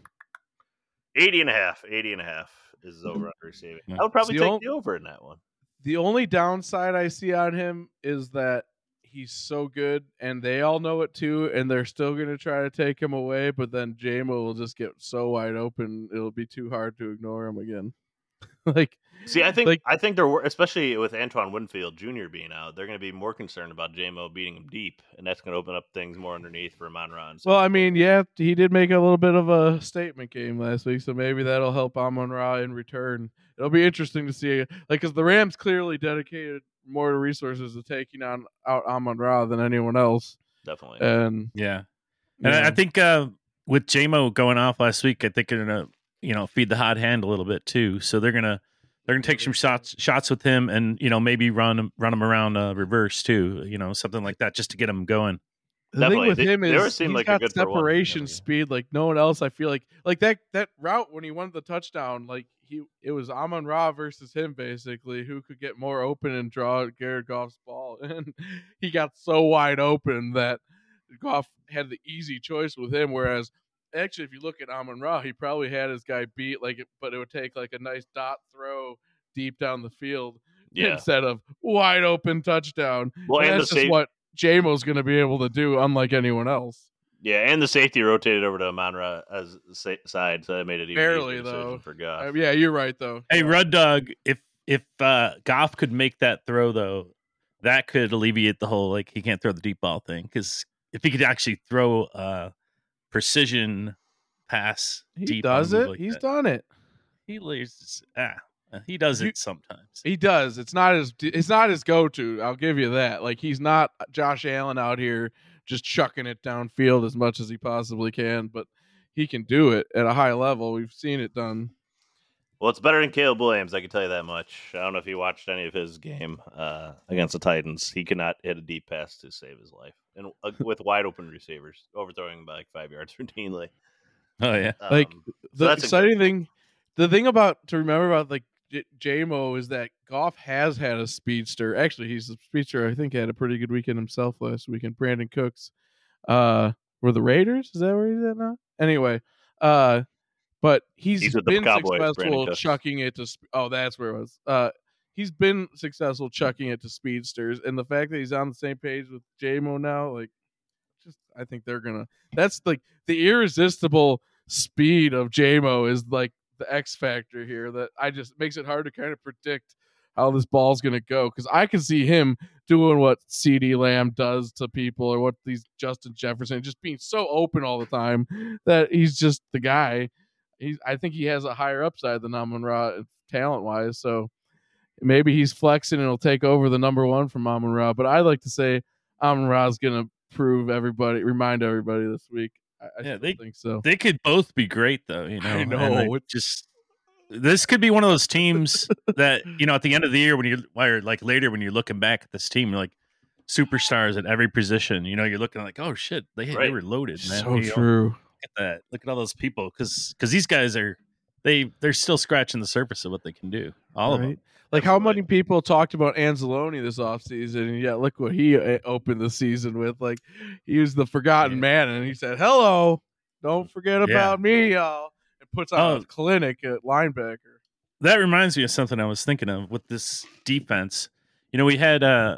Speaker 3: eighty and a half. eighty and a half is his over under receiving. I would probably
Speaker 5: the
Speaker 3: take
Speaker 5: ol-
Speaker 3: the over in that one.
Speaker 5: The only downside I see on him is that he's so good, and they all know it too, and they're still going to try to take him away, but then J-Mo will just get so wide open, it'll be too hard to ignore him again. like,
Speaker 3: See, I think
Speaker 5: like,
Speaker 3: I think they're especially with Antoine Winfield Junior being out, they're going to be more concerned about J-Mo beating him deep, and that's going to open up things more underneath for Amon-Ra.
Speaker 5: well, I mean, yeah, he did make a little bit of a statement game last week, so maybe that'll help Amon-Ra in return. It'll be interesting to see, like, because the Rams clearly dedicated more resources to taking on out Amon-Ra than anyone else.
Speaker 3: Definitely.
Speaker 5: And
Speaker 4: yeah, and I, I think uh, with J-Mo going off last week, I think they're gonna you know feed the hot hand a little bit too. So they're gonna they're gonna take some shots shots with him, and you know maybe run him run him around uh, reverse too. You know something like that just to get him going.
Speaker 5: The
Speaker 3: Definitely.
Speaker 5: thing with
Speaker 3: They-
Speaker 5: him
Speaker 3: they always
Speaker 5: is
Speaker 3: seem
Speaker 5: he's
Speaker 3: like they're
Speaker 5: got
Speaker 3: good for one,
Speaker 5: separation
Speaker 3: yeah.
Speaker 5: speed like no one else. I feel like like that that route when he won the touchdown, like he it was Amon-Ra versus him basically, who could get more open and draw Jared Goff's ball, and he got so wide open that Goff had the easy choice with him. Whereas actually, if you look at Amon-Ra, he probably had his guy beat, like, but it would take like a nice dot throw deep down the field
Speaker 3: Yeah.
Speaker 5: instead of wide open touchdown.
Speaker 3: Well,
Speaker 5: and
Speaker 3: and the
Speaker 5: that's just
Speaker 3: safe-
Speaker 5: what J-Mo's going to be able to do, unlike anyone else.
Speaker 3: Yeah, and the safety rotated over to Amon-Ra as the sa- side, so that made it even
Speaker 5: Barely,
Speaker 3: easier decision
Speaker 5: though.
Speaker 3: for Goff.
Speaker 5: Uh, yeah, you're right, though.
Speaker 4: Hey,
Speaker 5: Yeah.
Speaker 4: Rudd Dog, if if uh, Goff could make that throw though, that could alleviate the whole like he can't throw the deep ball thing. Because if he could actually throw a precision pass
Speaker 5: He
Speaker 4: deep,
Speaker 5: does
Speaker 4: on a
Speaker 5: it.
Speaker 4: move like
Speaker 5: He's
Speaker 4: that,
Speaker 5: done it.
Speaker 4: he lays ah, he does
Speaker 5: You-
Speaker 4: it sometimes.
Speaker 5: He does. It's not his. It's not his go-to. I'll give you that. Like he's not Josh Allen out here just chucking it downfield as much as he possibly can, but he can do it at a high level. We've seen it done.
Speaker 3: Well, it's better than Caleb Williams, I can tell you that much. I don't know if you watched any of his game uh, against the Titans. He cannot hit a deep pass to save his life, and uh, with wide open receivers, overthrowing him by like five yards routinely.
Speaker 4: Oh yeah,
Speaker 3: Um,
Speaker 5: Like,
Speaker 3: so
Speaker 5: The
Speaker 3: that's a
Speaker 5: exciting
Speaker 3: good-
Speaker 5: thing, the thing about to remember about like J- J-Mo is that Goff has had a speedster. Actually, he's a speedster. I think had a pretty good weekend himself last weekend. Brandon Cooks, uh, were the Raiders? Is that where he's at now? Anyway, uh, but he's,
Speaker 3: He's with the
Speaker 5: been
Speaker 3: Cowboys, Brandon
Speaker 5: successful
Speaker 3: Cooks.
Speaker 5: chucking it to. Sp- oh, that's where it was. Uh, he's been successful chucking it to speedsters, and the fact that he's on the same page with J-Mo now, like, just I think they're gonna. That's like the irresistible speed of J-Mo is like the X factor here that I just makes it hard to kind of predict how this ball's going to go, because I can see him doing what CeeDee Lamb does to people or what these Justin Jefferson, just being so open all the time that he's just the guy. He's I think he has a higher upside than Amon-Ra talent wise, so maybe he's flexing and he'll take over the number one from Amon-Ra. But I like to say Amon-Ra is going to prove everybody, remind everybody this week. I, I
Speaker 4: Yeah,
Speaker 5: still
Speaker 4: they-
Speaker 5: think so.
Speaker 4: they could both be great though. You know,
Speaker 5: I
Speaker 4: and
Speaker 5: know,
Speaker 4: they
Speaker 5: it's-
Speaker 4: just this could be one of those teams that you know at the end of the year when you're or like later when you're looking back at this team, you're like superstars at every position. You know, you're looking like, oh shit, they they
Speaker 3: Right.
Speaker 4: were loaded, man.
Speaker 5: So
Speaker 4: You know,
Speaker 5: true.
Speaker 4: Look at that. Look at all those people because because these guys are they they're still scratching the surface of what they can do. All of
Speaker 5: Right?
Speaker 4: them.
Speaker 5: Like how
Speaker 3: Absolutely.
Speaker 5: many people talked about Anzalone this offseason, and yet look what he uh, opened the season with. Like he was the forgotten
Speaker 4: Yeah.
Speaker 5: man, and he said, "Hello, don't forget
Speaker 4: Yeah.
Speaker 5: about me, y'all," and puts on
Speaker 4: Oh.
Speaker 5: a clinic at linebacker.
Speaker 4: That reminds me of something I was thinking of with this defense. You know, we had uh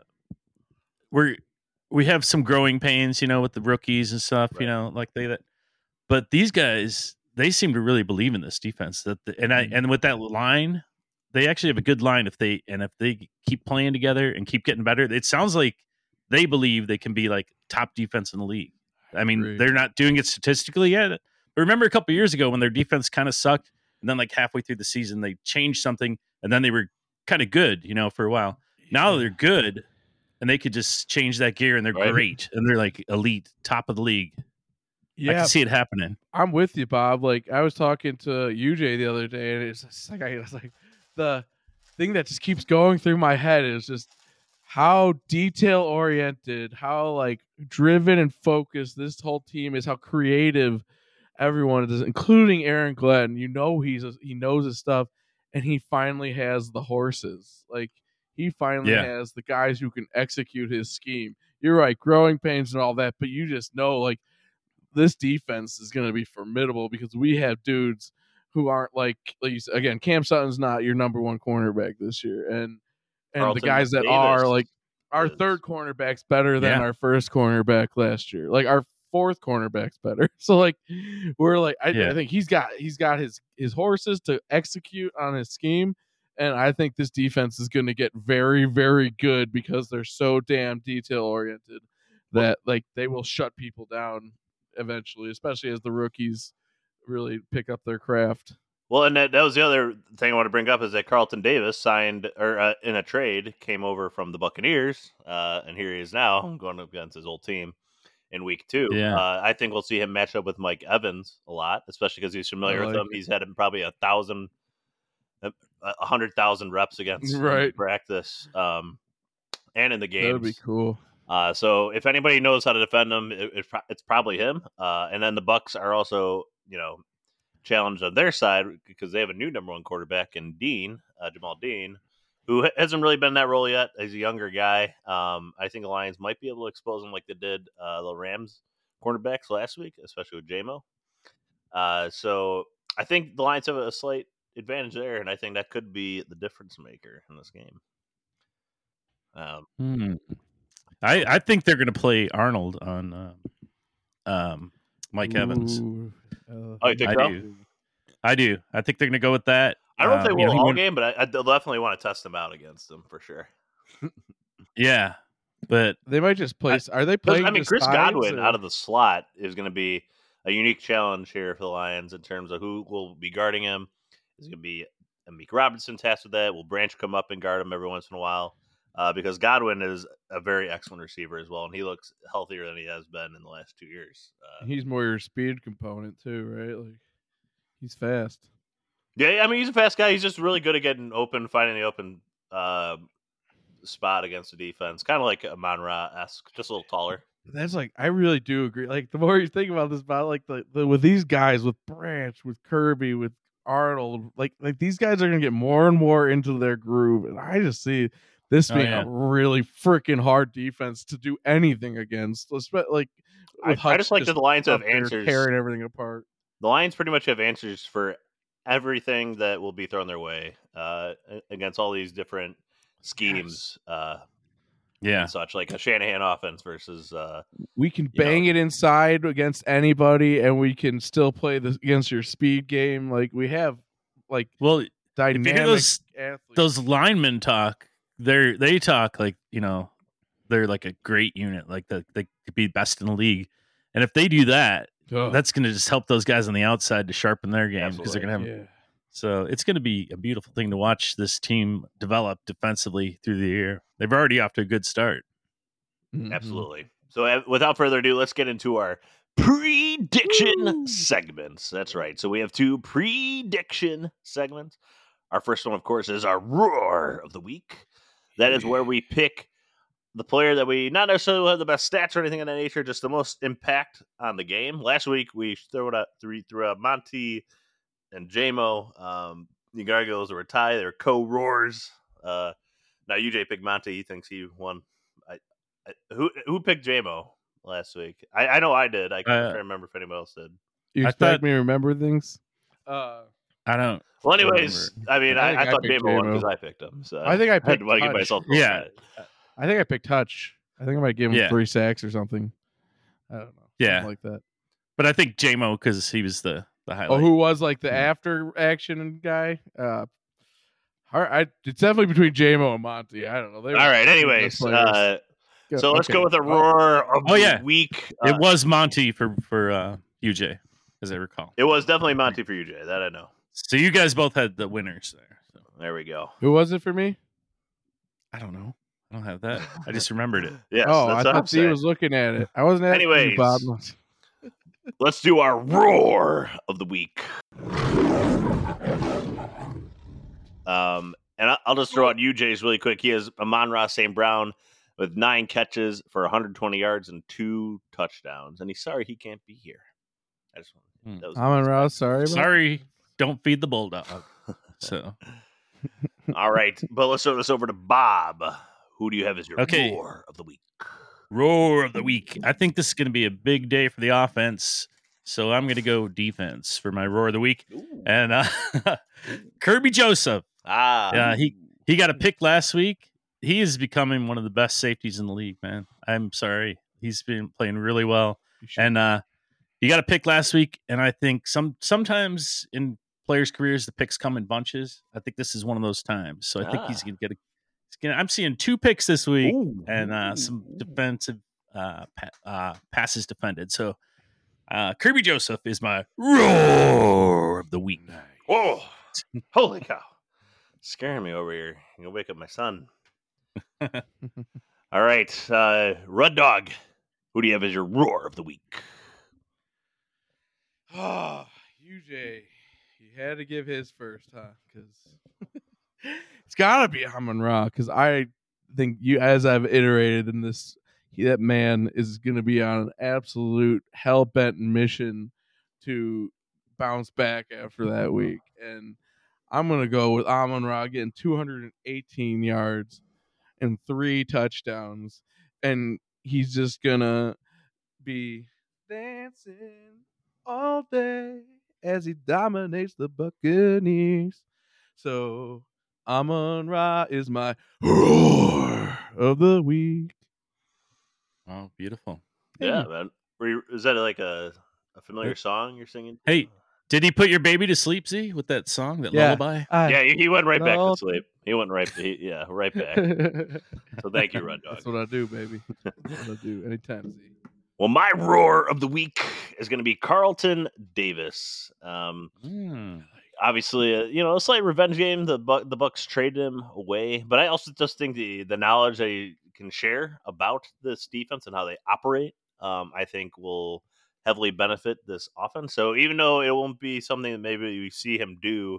Speaker 4: we're we have some growing pains, you know, with the rookies and stuff, you
Speaker 3: Right.
Speaker 4: know, like they that but these guys, they seem to really believe in this defense. That the, and I
Speaker 5: Mm-hmm.
Speaker 4: and with that line, they actually have a good line if they and if they keep playing together and keep getting better. It sounds like they believe they can be like top defense in the league. I mean,
Speaker 5: agree.
Speaker 4: they're not doing it statistically yet. But remember a couple years ago when their defense kind of sucked, and then like halfway through the season they changed something, and then they were kind of good, you know, for a while. Now they're good, and they could just change that gear, and they're
Speaker 3: Right.
Speaker 4: great, and they're like elite, top of the league. I
Speaker 5: Yeah,
Speaker 4: can see it happening.
Speaker 5: I'm with you, Bob. Like I was talking to U J the other day, and it's just like I was like the thing that just keeps going through my head is just how detail oriented, how like driven and focused this whole team is, how creative everyone is, including Aaron Glenn. You know he's a, he knows his stuff, and he finally has the horses. Like he finally
Speaker 4: Yeah.
Speaker 5: has the guys who can execute his scheme. You're right, growing pains and all that, but you just know like this defense is going to be formidable because we have dudes who aren't like, like you said, again, Cam Sutton's not your number one cornerback this year, and and
Speaker 3: Carlton
Speaker 5: the guys that
Speaker 3: Davis
Speaker 5: are like our
Speaker 3: is-
Speaker 5: third cornerback's better than
Speaker 4: Yeah.
Speaker 5: our first cornerback last year. Like our fourth cornerback's better. So like we're like I,
Speaker 4: Yeah.
Speaker 5: I think he's got he's got his his horses to execute on his scheme, and I think this defense is going to get very very good because they're so damn detail oriented that like they will shut people down eventually, especially as the rookies really pick up their craft.
Speaker 3: Well, and that, that was the other thing I want to bring up is that Carlton Davis signed or uh, in a trade came over from the Buccaneers, uh, and here he is now going up against his old team in week two.
Speaker 4: Yeah.
Speaker 3: Uh, I think we'll see him match up with Mike Evans a lot, especially because he's familiar
Speaker 5: I
Speaker 3: with
Speaker 5: like
Speaker 3: him. He's had probably a thousand, a a hundred thousand reps against him in
Speaker 5: Right.
Speaker 3: practice, um, and in the games.
Speaker 5: That would be cool.
Speaker 3: Uh, so if anybody knows how to defend him, it, it, it's probably him. Uh, and then the Bucks are also, you know, challenged on their side because they have a new number one quarterback in Dean, uh, Jamal Dean, who hasn't really been in that role yet. He's a younger guy. Um, I think the Lions might be able to expose him like they did uh, the Rams cornerbacks last week, especially with J M O. Uh, so I think the Lions have a slight advantage there, and I think that could be the difference maker in this game. Um,
Speaker 4: Hmm. I, I think they're going to play Arnold on um, um, Mike Evans.
Speaker 5: Ooh, uh,
Speaker 3: Oh, you think
Speaker 4: I
Speaker 3: so?
Speaker 4: do. I do. I think they're going to go with that.
Speaker 3: I don't know if
Speaker 4: Um,
Speaker 3: they
Speaker 4: you
Speaker 3: will
Speaker 4: know, he
Speaker 3: all
Speaker 4: went-
Speaker 3: game, but I, I definitely want to test them out against them for sure.
Speaker 4: Yeah, but
Speaker 5: they might just place. Are they
Speaker 3: 'Cause,
Speaker 5: playing?
Speaker 3: I mean,
Speaker 5: just
Speaker 3: Chris
Speaker 5: sides,
Speaker 3: Godwin
Speaker 5: or-
Speaker 3: out of the slot is going to be a unique challenge here for the Lions in terms of who will be guarding him. Is going to be Amik Robinson tasked with that. Will Branch come up and guard him every once in a while? Uh, because Godwin is a very excellent receiver as well, and he looks healthier than he has been in the last two years. Uh,
Speaker 5: He's more your speed component too, right? Like he's fast.
Speaker 3: yeah, I mean, he's a fast guy. He's just really good at getting open, finding the open uh, spot against the defense. Kind of like a Amon-Ra-esque, just a little taller.
Speaker 5: That's like I really do agree. Like the more you think about this, about like the, the with these guys, with Branch, with Kirby, with Arnold, like like these guys are gonna get more and more into their groove, and I just see this
Speaker 4: Oh,
Speaker 5: being
Speaker 4: yeah.
Speaker 5: a really freaking hard defense to do anything against. Espe- Like
Speaker 3: I,
Speaker 5: with
Speaker 3: I
Speaker 5: Hutch
Speaker 3: just like that the Lions
Speaker 5: up
Speaker 3: have
Speaker 5: there
Speaker 3: answers.
Speaker 5: tearing everything apart.
Speaker 3: The Lions pretty much have answers for everything that will be thrown their way uh, against all these different schemes uh,
Speaker 4: yeah,
Speaker 3: and such, like a Shanahan offense versus. Uh,
Speaker 5: We can
Speaker 3: You
Speaker 5: bang
Speaker 3: know.
Speaker 5: it inside against anybody, and we can still play this against your speed game. Like we have like
Speaker 4: well, if you
Speaker 5: dynamic
Speaker 4: hear those
Speaker 5: athletes.
Speaker 4: those linemen talk, they're they talk like you know they're like a great unit, like the, they could be best in the league, and if they do that,
Speaker 5: Ugh.
Speaker 4: that's going to just help those guys on the outside to sharpen their game because they're going to have.
Speaker 5: yeah.
Speaker 4: So it's going to be a beautiful thing to watch this team develop defensively through the year. They've already off to a good start.
Speaker 5: Mhm.
Speaker 3: Absolutely. So, uh, without further ado, let's get into our prediction segments. That's right. So, we have two prediction segments. Our first one, of course, is our roar of the week. That is where we pick the player that we not necessarily have the best stats or anything of that nature, just the most impact on the game. Last week, we threw out three threw out Monty and J-Mo. Um, the Gargoyles were tied. They were co-roars. Uh, now, U J picked Monty. He thinks he won. I, I, who who picked J-Mo last week? I, I know I did. I can't
Speaker 4: Uh,
Speaker 3: remember if anyone else did.
Speaker 5: You
Speaker 4: I
Speaker 5: expect
Speaker 4: thought-
Speaker 5: me to remember things? Uh,
Speaker 4: I don't.
Speaker 3: Well, anyways, I mean,
Speaker 5: I
Speaker 3: I,
Speaker 5: think
Speaker 3: I,
Speaker 5: I
Speaker 3: thought
Speaker 5: picked
Speaker 3: J-Mo won
Speaker 5: J-Mo.
Speaker 3: because I picked him. So
Speaker 5: I think I
Speaker 3: had
Speaker 5: picked
Speaker 3: to want to give
Speaker 5: Hutch.
Speaker 3: myself
Speaker 4: Yeah.
Speaker 3: credit.
Speaker 5: I think I picked Hutch. I think I might give him
Speaker 4: Yeah.
Speaker 5: three sacks or something. I don't know.
Speaker 4: Yeah.
Speaker 5: Something like that.
Speaker 4: But I think J-Mo because he was the the
Speaker 5: Oh,
Speaker 4: highlight.
Speaker 5: who was like the
Speaker 4: Hmm.
Speaker 5: after action guy? Uh, hard- I, it's definitely between J-Mo and Monty. I don't know. They
Speaker 3: All
Speaker 5: were
Speaker 3: right.
Speaker 5: the
Speaker 3: Anyways,
Speaker 5: best players.
Speaker 3: uh,
Speaker 5: Go-
Speaker 3: so let's
Speaker 5: okay.
Speaker 3: go with a
Speaker 5: Oh,
Speaker 3: roar of
Speaker 4: Oh,
Speaker 3: the
Speaker 4: yeah.
Speaker 3: week.
Speaker 4: It
Speaker 3: Uh,
Speaker 4: was Monty for for uh, U J, as I recall.
Speaker 3: It was definitely Monty for U J. That I know.
Speaker 4: So you guys both had the winners there. So
Speaker 3: There we go.
Speaker 5: Who was it for me?
Speaker 4: I don't know. I don't have that. I just remembered it.
Speaker 3: Yes,
Speaker 5: oh, I
Speaker 3: that's what I'm
Speaker 5: thought he
Speaker 3: saying.
Speaker 5: was looking at it. I wasn't asking
Speaker 3: Anyways.
Speaker 5: you, Bob.
Speaker 3: Let's do our roar of the week. Um, and I- I'll just throw out U J's really quick. He has Amon-Ra Saint Brown with nine catches for one hundred twenty yards and two touchdowns. And he's sorry he can't be here. I just want
Speaker 4: Hmm.
Speaker 3: that was
Speaker 5: I'm on Rouse. Sorry. About
Speaker 4: Sorry, don't feed the bulldog. So,
Speaker 3: All right, but let's throw this over to Bob. Who do you have as your
Speaker 4: Okay.
Speaker 3: roar of the week?
Speaker 4: roar of the week. I think this is going to be a big day for the offense. So I'm going to go defense for my roar of the week.
Speaker 3: Ooh.
Speaker 4: And uh, Kirby Joseph.
Speaker 3: Ah,
Speaker 4: Uh, he he got a pick last week. He is becoming one of the best safeties in the league, man. I'm sorry. He's been playing really well. And uh, he got a pick last week. And I think some sometimes in players' careers, the picks come in bunches. I think this is one of those times. So I think
Speaker 3: Ah.
Speaker 4: he's going to get a he's gonna, I'm seeing two picks this week
Speaker 3: Ooh.
Speaker 4: and uh, some defensive uh, pa- uh, passes defended. So uh, Kirby Joseph is my roar of the week.
Speaker 3: Whoa! Holy cow! Scaring me over here. I'm gonna wake up my son. All right, uh, Rud Dog. Who do you have as your roar of the week?
Speaker 5: Oh, U J, he had to give his first, huh? Because it's got to be Amon Ra. Because I think you, as I've iterated in this, he, that man is going to be on an absolute hell bent mission to bounce back after that week, and I'm going to go with Amon Ra getting two hundred eighteen yards and three touchdowns, and he's just gonna be dancing all day as he dominates the Buccaneers. So Amon Ra is my roar of the week.
Speaker 4: Oh, beautiful.
Speaker 3: Yeah, man. Were you, is that like a, a familiar song you're singing?
Speaker 4: Hey, did he put your baby to sleep, Z, with that song, that
Speaker 5: Yeah.
Speaker 4: lullaby?
Speaker 5: I
Speaker 3: Yeah, he, he went right back to
Speaker 5: love-
Speaker 3: sleep. He went right, he, yeah, right back. So thank you, Rud Dog.
Speaker 5: That's what I do, baby. That's what I do anytime. Z.
Speaker 3: Well, my roar of the week is going to be Carlton Davis. Um,
Speaker 4: Mm.
Speaker 3: obviously, uh, you know, a slight revenge game. The Bu- the Bucks traded him away, but I also just think the the knowledge that he can share about this defense and how they operate, um, I think will heavily benefit this offense. So even though it won't be something that maybe we see him do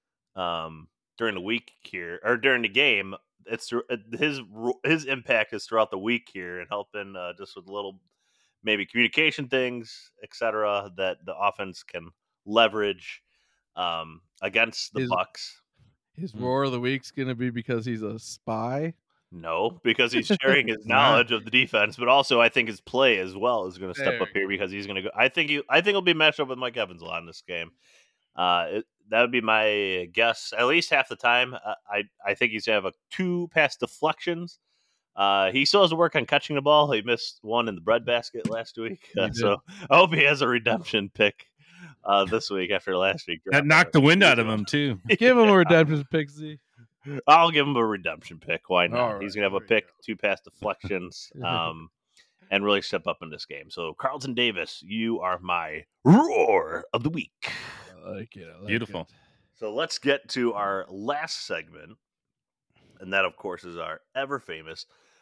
Speaker 3: um, during the week here or during the game, it's through- his his impact is throughout the week here and helping uh, just with little maybe communication things, et cetera, that the offense can leverage um, against the
Speaker 5: His-
Speaker 3: Bucks.
Speaker 5: His
Speaker 4: Hmm.
Speaker 5: roar of the week's gonna be because he's a spy.
Speaker 3: No, because he's sharing his
Speaker 4: Nah.
Speaker 3: knowledge of the defense, but also I think his play as well is going to step
Speaker 5: There
Speaker 3: up
Speaker 5: you
Speaker 3: here because he's going to go. I think you. I think he'll be matched up with Mike Evans a lot in this game. Uh, it, that would be my guess. At least half the time, uh, I I think he's going to have a two pass deflections. Uh, he still has to work on catching the ball. He missed one in the breadbasket last week,
Speaker 5: He
Speaker 3: uh,
Speaker 5: did.
Speaker 3: so I hope he has a redemption pick uh, this week after last week.
Speaker 4: That knocked the wind out of him, too.
Speaker 5: Give him a redemption pick, Z.
Speaker 3: I'll give him a redemption pick. Why not?
Speaker 5: All
Speaker 3: He's
Speaker 5: right,
Speaker 3: gonna have a
Speaker 5: there we
Speaker 3: pick, two pass deflections, um, and really step up in this game. So, Carlton Davis, you are my roar of the week.
Speaker 5: I like it. I like
Speaker 4: Beautiful.
Speaker 5: it.
Speaker 3: So let's get to our last segment, and that, of course, is our ever famous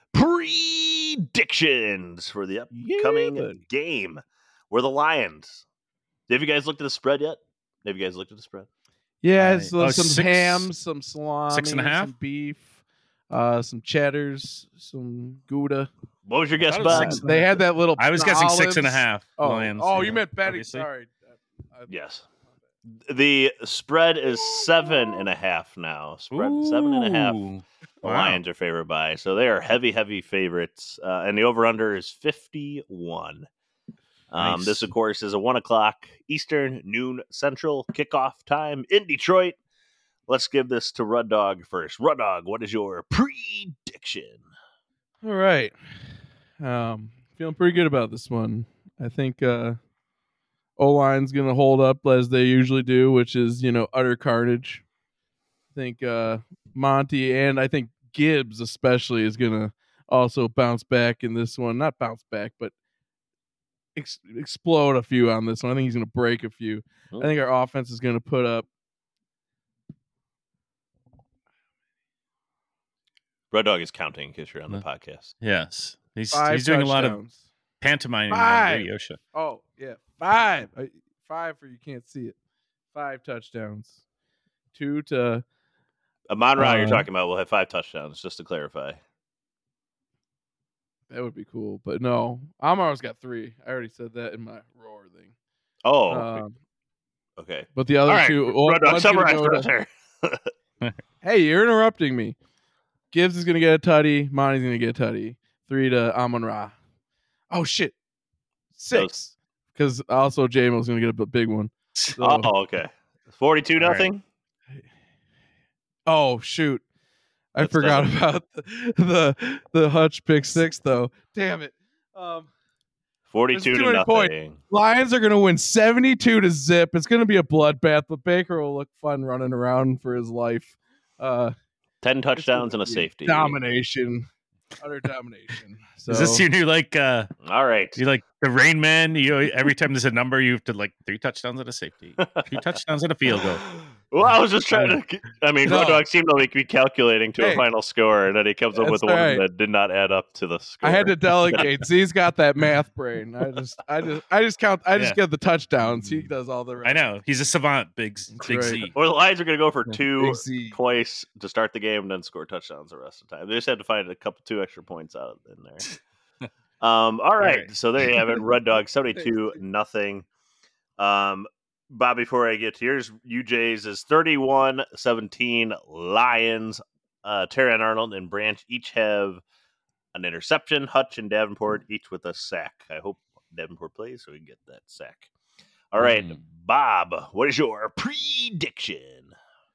Speaker 3: predictions for the upcoming
Speaker 5: Yeah, buddy.
Speaker 3: game. We're the Lions. Have you guys looked at the spread yet? Have you guys looked at the spread?
Speaker 5: Yeah,
Speaker 4: I-
Speaker 5: it's
Speaker 4: oh,
Speaker 5: some
Speaker 4: six-
Speaker 5: ham, some salami,
Speaker 4: six and a half?
Speaker 5: some beef, uh, some cheddars, some Gouda.
Speaker 3: What was your guess,
Speaker 4: thought it was
Speaker 3: Bob?
Speaker 4: six-
Speaker 5: They had that little.
Speaker 4: I was guessing six and a
Speaker 5: olives.
Speaker 4: half.
Speaker 5: Oh,
Speaker 4: Lions,
Speaker 5: oh,
Speaker 4: yeah,
Speaker 5: you meant betting.
Speaker 4: obviously.
Speaker 5: Sorry. I-
Speaker 3: Yes. The spread is seven and a half now. Spread seven and a half.
Speaker 4: Ooh.
Speaker 3: The
Speaker 4: Wow.
Speaker 3: Lions are favored by, so they are heavy, heavy favorites. Uh, and the over/under is fifty-one. Um,
Speaker 4: Nice.
Speaker 3: This, of course, is a one o'clock Eastern, noon Central kickoff time in Detroit. Let's give this to Rud Dog first. Rud Dog, what is your prediction?
Speaker 5: All right. Um, feeling pretty good about this one. I think uh, O-line's going to hold up as they usually do, which is, you know, utter carnage. I think uh, Monty and I think Gibbs especially is going to also bounce back in this one. Not bounce back, but ex- explode a few on this one. I think he's going to break a few.
Speaker 3: Hmm.
Speaker 5: I think our offense is going to put up
Speaker 3: Rud Dog is counting in case you're on the
Speaker 4: No.
Speaker 3: podcast.
Speaker 4: Yes. He's,
Speaker 5: five
Speaker 4: he's doing a lot of
Speaker 5: touchdowns.
Speaker 4: pantomiming on
Speaker 5: Five.
Speaker 4: the radio show.
Speaker 5: Oh, yeah. Five. Uh, Five for you can't see it. Five touchdowns. Two to
Speaker 3: Amon Ra, you're
Speaker 5: Uh,
Speaker 3: talking about, will have five touchdowns, just to clarify.
Speaker 5: that would be cool, but no. Amar's got three. I already said that in my roar thing.
Speaker 3: Oh,
Speaker 5: Um,
Speaker 3: okay.
Speaker 5: but the other
Speaker 3: All right,
Speaker 5: two, well,
Speaker 3: Rud Dog,
Speaker 5: one's gonna
Speaker 3: summarize
Speaker 5: go
Speaker 3: for
Speaker 5: to-
Speaker 3: us here.
Speaker 5: Hey, you're interrupting me. Gibbs is going to get a tutty. Monty's going to get a tutty. Three to Amon-Ra. Oh, shit. Six. Because also J-Mo's going to get a b- big one. So,
Speaker 3: oh, okay. forty-two nothing.
Speaker 5: Right. Oh, shoot. I
Speaker 3: That's
Speaker 5: forgot
Speaker 3: doesn't...
Speaker 5: about the, the the Hutch pick six, though. Damn it. Um,
Speaker 3: forty-two to nothing. Point.
Speaker 5: Lions are going to win seventy-two to zip. It's going to be a bloodbath, but Baker will look fun running around for his life. Uh,
Speaker 3: Ten touchdowns and a safety.
Speaker 5: Domination. Utter domination. So,
Speaker 4: is this your new like uh
Speaker 3: all right.
Speaker 4: You like the Rain Man? You every time there's a number you have to like three touchdowns and a safety. Two touchdowns and a field goal.
Speaker 3: Well, I was just trying to I mean no. Road Dogg seemed to be calculating to hey, a final score, and then he comes up with one right. that did not add up to the score.
Speaker 5: I had to delegate. Z's got that math brain. I just I just I just count I just yeah. get the touchdowns. He does all the rest.
Speaker 4: I know. He's a savant, big big
Speaker 5: right.
Speaker 4: Z.
Speaker 3: Well, the Lions are gonna go for two twice to start the game and then score touchdowns the rest of the time. They just had to find a couple two extra points out in there. um all right. all right. So there you have it. Red Dog seventy-two nothing. Um Bob, before I get to yours, U J's is thirty-one seventeen Lions. Uh, Terran Arnold and Branch each have an interception. Hutch and Davenport each with a sack. I hope Davenport plays so we can get that sack. All right, mm. Bob, what is your prediction?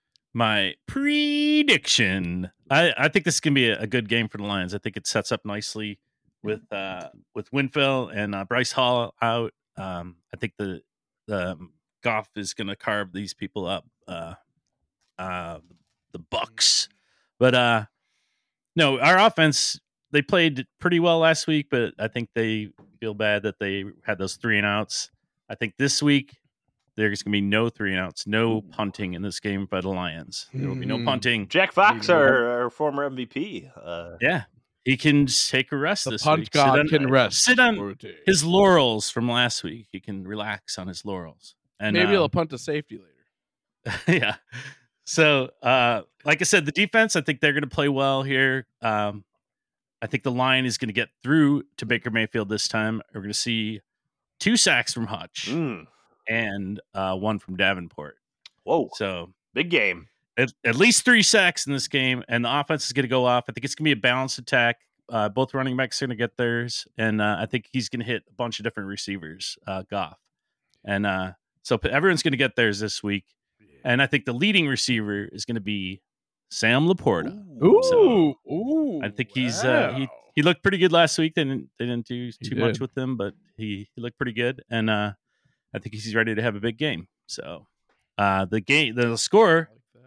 Speaker 4: My prediction. I, I think this can be a, a good game for the Lions. I think it sets up nicely with uh, with Winfield and uh, Bryce Hall out. Um, I think the the Goff is going to carve these people up, uh, uh, the Bucks. But uh, no, our offense, they played pretty well last week, but I think they feel bad that they had those three and outs. I think this week there's going to be no three and outs, no punting in this game by the Lions. There will be no punting.
Speaker 3: Jack Fox, our, our former M V P. Uh,
Speaker 4: yeah, he can take a rest
Speaker 5: the
Speaker 4: this
Speaker 5: punt
Speaker 4: week.
Speaker 5: God
Speaker 4: on,
Speaker 5: can rest.
Speaker 4: Sit on his laurels from last week. He can relax on his laurels. And,
Speaker 5: Maybe
Speaker 4: um,
Speaker 5: he'll punt to safety later.
Speaker 4: yeah. So, uh, like I said, the defense, I think they're going to play well here. Um, I think the line is going to get through to Baker Mayfield this time. We're going to see two sacks from Hutch
Speaker 3: mm.
Speaker 4: and uh, one from Davenport.
Speaker 3: Whoa.
Speaker 4: So,
Speaker 3: big game.
Speaker 4: At, at least three sacks in this game, and the offense is going to go off. I think it's going to be a balanced attack. Uh, both running backs are going to get theirs, and uh, I think he's going to hit a bunch of different receivers, uh, Goff. And, uh, So everyone's going to get theirs this week. And I think the leading receiver is going to be Sam Laporta.
Speaker 5: Ooh,
Speaker 4: so
Speaker 5: ooh!
Speaker 4: I think he's
Speaker 5: wow.
Speaker 4: uh, he he looked pretty good last week. They didn't they didn't do too
Speaker 5: did.
Speaker 4: much with him, but he, he looked pretty good. And uh, I think he's ready to have a big game. So uh, the game, the score,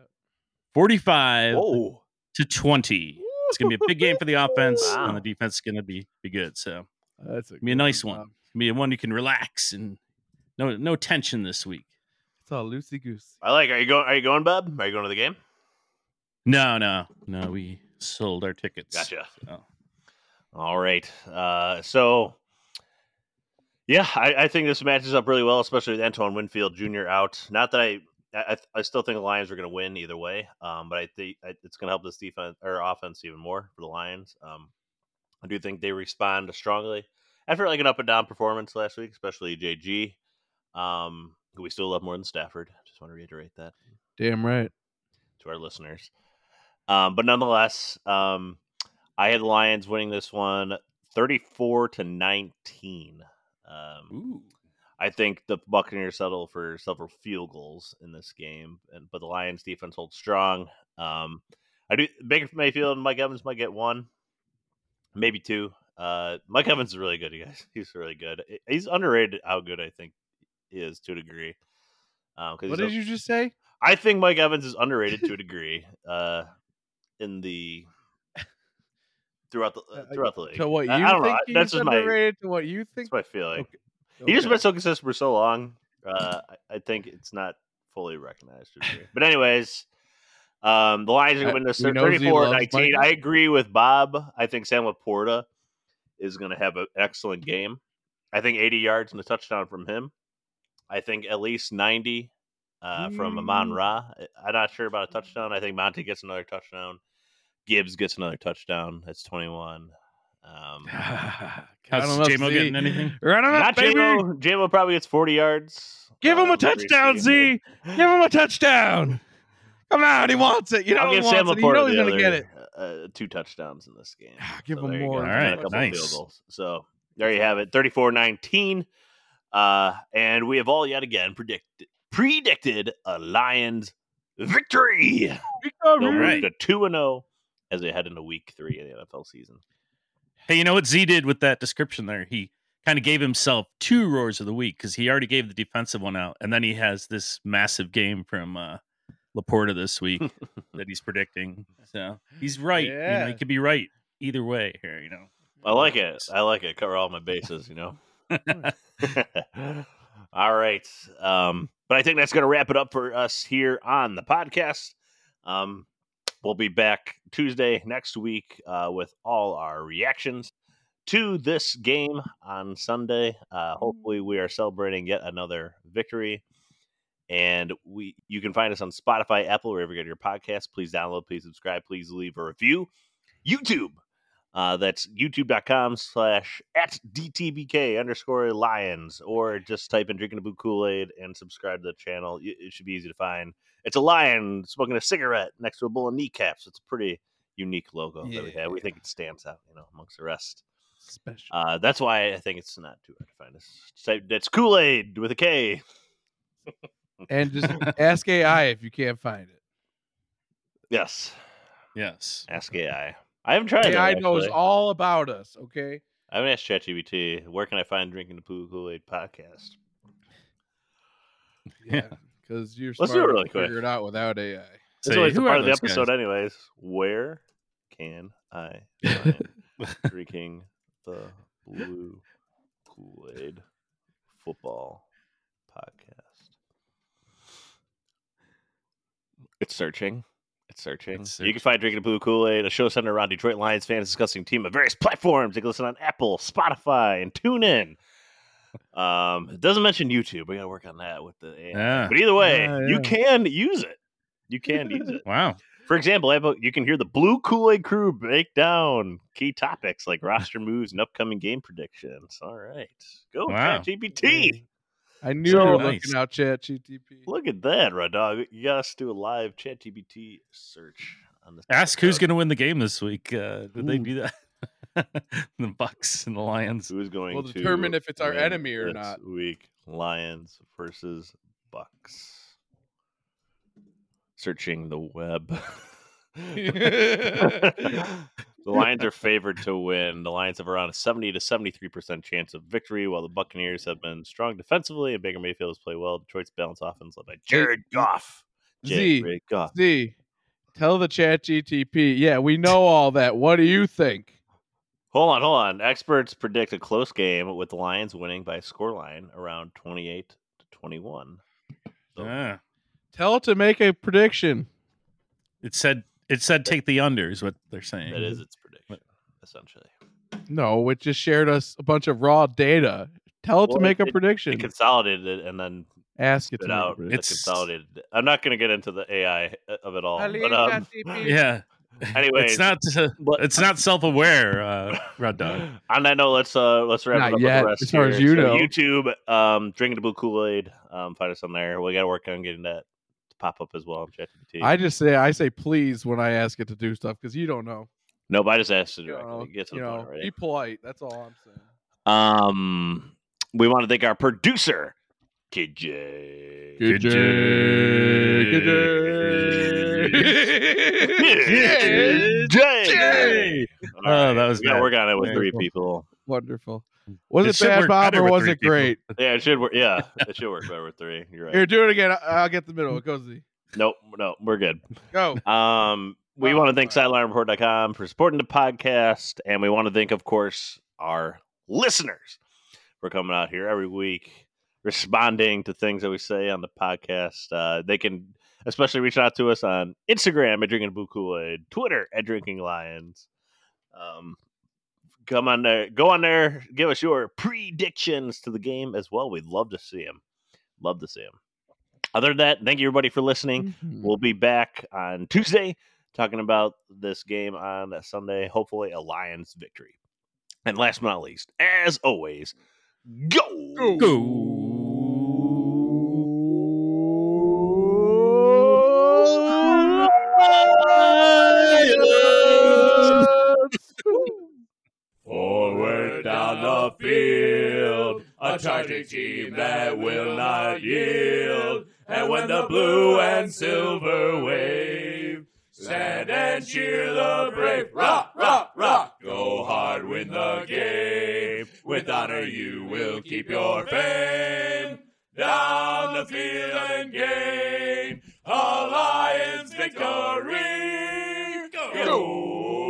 Speaker 4: forty-five
Speaker 3: Whoa.
Speaker 4: to twenty. It's going to be a big game for the offense,
Speaker 3: wow.
Speaker 4: and the defense is going to be be good. So
Speaker 5: that's a
Speaker 4: be a nice one. It's gonna be a one you can relax and no no tension this week.
Speaker 5: It's all loosey goose.
Speaker 3: I like. Are you going? Are you going, Bob? Are you going to the game?
Speaker 4: No, no, no. We sold our tickets.
Speaker 3: Gotcha.
Speaker 4: So.
Speaker 3: All right. Uh, so, yeah, I, I think this matches up really well, especially with Antoine Winfield Junior out. Not that I, I, I still think the Lions are going to win either way. Um, but I think it's going to help this defense or offense even more for the Lions. Um, I do think they respond strongly after like an up and down performance last week, especially J G. Um, who we still love more than Stafford. Just want to reiterate that.
Speaker 5: Damn right.
Speaker 3: To our listeners. Um, but nonetheless, um, I had the Lions winning this one thirty-four to nineteen. Um,
Speaker 4: Ooh.
Speaker 3: I think the Buccaneers settle for several field goals in this game, and but the Lions defense holds strong. Um, I do Baker Mayfield and Mike Evans might get one, maybe two. Uh, Mike Evans is really good, you guys. He's really good. He's underrated how good I think he is to a degree. Um,
Speaker 5: what did a, you just say?
Speaker 3: I think Mike Evans is underrated to a degree. Uh, in the throughout the uh, throughout the league.
Speaker 5: To what you
Speaker 3: I, I don't
Speaker 5: think
Speaker 3: know. That's
Speaker 5: he's
Speaker 3: just
Speaker 5: underrated
Speaker 3: my,
Speaker 5: to what you think?
Speaker 3: That's my feeling.
Speaker 5: Okay.
Speaker 3: Okay. He just been so consistent for so long. Uh, I, I think it's not fully recognized. But anyways, um, the Lions are going to win this thirty-four nineteen. I agree with Bob. I think Sam Laporta is going to have an excellent game. I think eighty yards and a touchdown from him. I think at least ninety uh, from Amon-Ra. I'm not sure about a touchdown. I think Monty gets another touchdown. Gibbs gets another touchdown. That's twenty-one. Um,
Speaker 4: How's J-Mo getting anything?
Speaker 5: Run him up, baby.
Speaker 3: J-Mo. J-Mo probably gets forty yards.
Speaker 5: Give him
Speaker 3: um,
Speaker 5: a touchdown, Z. Give him a touchdown. Come on, he wants it. You know
Speaker 3: I'll
Speaker 5: he
Speaker 3: give
Speaker 5: wants
Speaker 3: Sam
Speaker 5: it. You know
Speaker 3: Laporta
Speaker 5: he's
Speaker 3: the
Speaker 5: gonna get
Speaker 3: other,
Speaker 5: it.
Speaker 3: uh, two touchdowns in this game.
Speaker 5: Give
Speaker 3: So
Speaker 5: him
Speaker 3: there you
Speaker 5: more.
Speaker 3: go.
Speaker 4: All
Speaker 3: And
Speaker 4: right,
Speaker 3: a couple
Speaker 4: nice.
Speaker 3: field goals. So there you have it, thirty-four nineteen. Uh, and we have all yet again predicted predicted a Lions victory. They'll move
Speaker 4: right.
Speaker 3: to two and zero as they head into Week Three of the N F L season.
Speaker 4: Hey, you know what Z did with that description there? He kind of gave himself two roars of the week because he already gave the defensive one out, and then he has this massive game from uh, Laporta this week that he's predicting. So he's right. You know, he
Speaker 5: Yeah.
Speaker 4: could be right either way here. You know,
Speaker 3: I like it. I like it. Cover all my bases, you know. All right. Um, but I think that's going to wrap it up for us here on the podcast. Um, we'll be back Tuesday next week uh, with all our reactions to this game on Sunday. Uh, hopefully, we are celebrating yet another victory. And we, you can find us on Spotify, Apple, wherever you get your podcasts. Please download, please subscribe, please leave a review. YouTube. Uh, that's youtube.com slash at DTBK underscore Lions, or just type in Drinking a Blue Kool-Aid and subscribe to the channel. It should be easy to find. It's a lion smoking a cigarette next to a bowl of kneecaps. It's a pretty unique logo
Speaker 5: Yeah.
Speaker 3: that we have. We think it stands out, you know, amongst the rest.
Speaker 5: Special.
Speaker 3: Uh, that's why I think it's not too hard to find us. Type, that's Kool-Aid with a K.
Speaker 5: And just ask A I if you can't find it.
Speaker 3: Yes.
Speaker 4: yes.
Speaker 3: Ask A I. I haven't tried that,
Speaker 5: A I knows
Speaker 3: actually.
Speaker 5: all about us, okay?
Speaker 3: I haven't asked ChatGPT, where can I find Drinking the Blue Kool-Aid podcast?
Speaker 5: Yeah. Because you're
Speaker 3: Let's
Speaker 5: smart
Speaker 3: do it
Speaker 5: enough
Speaker 3: really
Speaker 5: to
Speaker 3: quick.
Speaker 5: figure it out without A I.
Speaker 3: That's
Speaker 4: Say,
Speaker 3: always the
Speaker 4: who
Speaker 3: part
Speaker 4: are
Speaker 3: of the
Speaker 4: those
Speaker 3: episode,
Speaker 4: guys?
Speaker 3: anyways. Where can I find Drinking the Blue Kool-Aid football podcast? It's searching. It's searching.
Speaker 4: It's
Speaker 3: You can
Speaker 4: searching.
Speaker 3: find Drinking the Blue Kool-Aid, a show centered around Detroit Lions fans discussing team of various platforms. You can listen on Apple, Spotify, and TuneIn. Um, it doesn't mention YouTube. We got to work on that with the A I.
Speaker 4: Yeah.
Speaker 3: But either way,
Speaker 5: Yeah,
Speaker 3: you
Speaker 5: yeah.
Speaker 3: can use it. You can use it.
Speaker 4: Wow.
Speaker 3: For example, I have a- you can hear the Blue Kool-Aid crew break down key topics like roster moves and upcoming game predictions. All right. Go,
Speaker 4: Wow.
Speaker 3: ChatGPT.
Speaker 5: I knew
Speaker 3: So
Speaker 5: you were
Speaker 4: nice.
Speaker 5: looking out Chat G T P.
Speaker 3: Look at that, Red Dog. You got us do a live ChatGPT search on this.
Speaker 4: Ask who's
Speaker 3: episode.
Speaker 4: going to win the game this week. Uh, did they
Speaker 5: Ooh.
Speaker 4: do that? The Bucks and the Lions.
Speaker 3: Who's going
Speaker 5: We'll
Speaker 3: to
Speaker 5: determine if it's our
Speaker 3: win
Speaker 5: enemy or
Speaker 3: this
Speaker 5: not.
Speaker 3: Week Lions versus Bucks. Searching the web. The Lions are favored to win. The Lions have around a seventy to seventy-three percent chance of victory, while the Buccaneers have been strong defensively and Baker Mayfield has played well. Detroit's balanced offense led by Jared Goff.
Speaker 5: Z,
Speaker 3: Jared Goff.
Speaker 5: Z, tell the Chat G T P. Yeah, we know all that. What do you think?
Speaker 3: Hold on, hold on. Experts predict a close game with the Lions winning by a scoreline around twenty-eight to twenty-one. So
Speaker 4: Ah.
Speaker 5: Tell it to make a prediction.
Speaker 4: It said it said take the under is what they're saying.
Speaker 3: that is its prediction, essentially.
Speaker 5: No, it just shared us a bunch of raw data. Tell it
Speaker 3: Well,
Speaker 5: to make
Speaker 3: it-
Speaker 5: a prediction.
Speaker 3: It consolidated it and then
Speaker 5: Ask it to
Speaker 3: spit
Speaker 5: make a
Speaker 3: out the
Speaker 5: prediction.
Speaker 4: It's-
Speaker 3: consolidated. I'm not going to get into the A I of it all. But, um,
Speaker 4: Yeah.
Speaker 3: anyways,
Speaker 4: It's not uh,
Speaker 3: but-
Speaker 4: it's not self-aware, uh, Red Dog.
Speaker 3: on that note, let's uh let's wrap
Speaker 5: Not
Speaker 3: it up
Speaker 5: yet,
Speaker 3: with the rest
Speaker 5: as far
Speaker 3: here.
Speaker 5: as you
Speaker 3: So
Speaker 5: know.
Speaker 3: YouTube, um, Drinking the Blue Kool-Aid. Um, find us on there. We got to work on getting that to pop up as well on ChatGPT.
Speaker 5: I just say I say please when I ask it to do stuff because you don't know.
Speaker 3: Nope, I just asked it
Speaker 5: You
Speaker 3: directly.
Speaker 5: know,
Speaker 3: Get to
Speaker 5: you
Speaker 3: the
Speaker 5: know,
Speaker 3: point, right?
Speaker 5: be polite. That's all I'm saying.
Speaker 3: Um, we want to thank our producer, Kid J.
Speaker 5: Good
Speaker 4: J.
Speaker 5: Good
Speaker 3: Kid J. All
Speaker 4: Oh, that was
Speaker 3: we gotta
Speaker 4: bad.
Speaker 3: work on it with
Speaker 4: Yeah.
Speaker 3: three people.
Speaker 5: Wonderful. Was
Speaker 4: It
Speaker 5: it,
Speaker 4: should
Speaker 5: bad,
Speaker 4: work
Speaker 5: Bob,
Speaker 4: better
Speaker 5: or
Speaker 4: with
Speaker 5: was
Speaker 4: three
Speaker 5: it
Speaker 4: people.
Speaker 5: great?
Speaker 3: Yeah, it should work. Yeah, it should work better with three. You're right.
Speaker 5: Here, do it again. I- I'll get the middle. It goes Z.
Speaker 3: Nope, no, we're good.
Speaker 5: Go.
Speaker 3: Um, we
Speaker 5: Oh,
Speaker 3: want to thank
Speaker 5: fine.
Speaker 3: sideline report dot com for supporting the podcast, and we want to thank, of course, our listeners for coming out here every week, responding to things that we say on the podcast. Uh, they can especially reach out to us on Instagram at Drinking Blue Kool-Aid, Twitter at Drinking Lions. Um, come on there, go on there, give us your predictions to the game as well. We'd love to see them. Love to see them. Other than that, thank you everybody for listening. We'll be back on Tuesday talking about this game on Sunday. Hopefully, a Lions victory. And last but not least, as always, go!
Speaker 4: Go.
Speaker 6: charging team that will not yield. And when the blue and silver wave, stand and cheer the brave. Rock, rock, rock. Go hard, win the game. With honor you will keep your fame. Down the field and gain a Lions victory. Go! Go.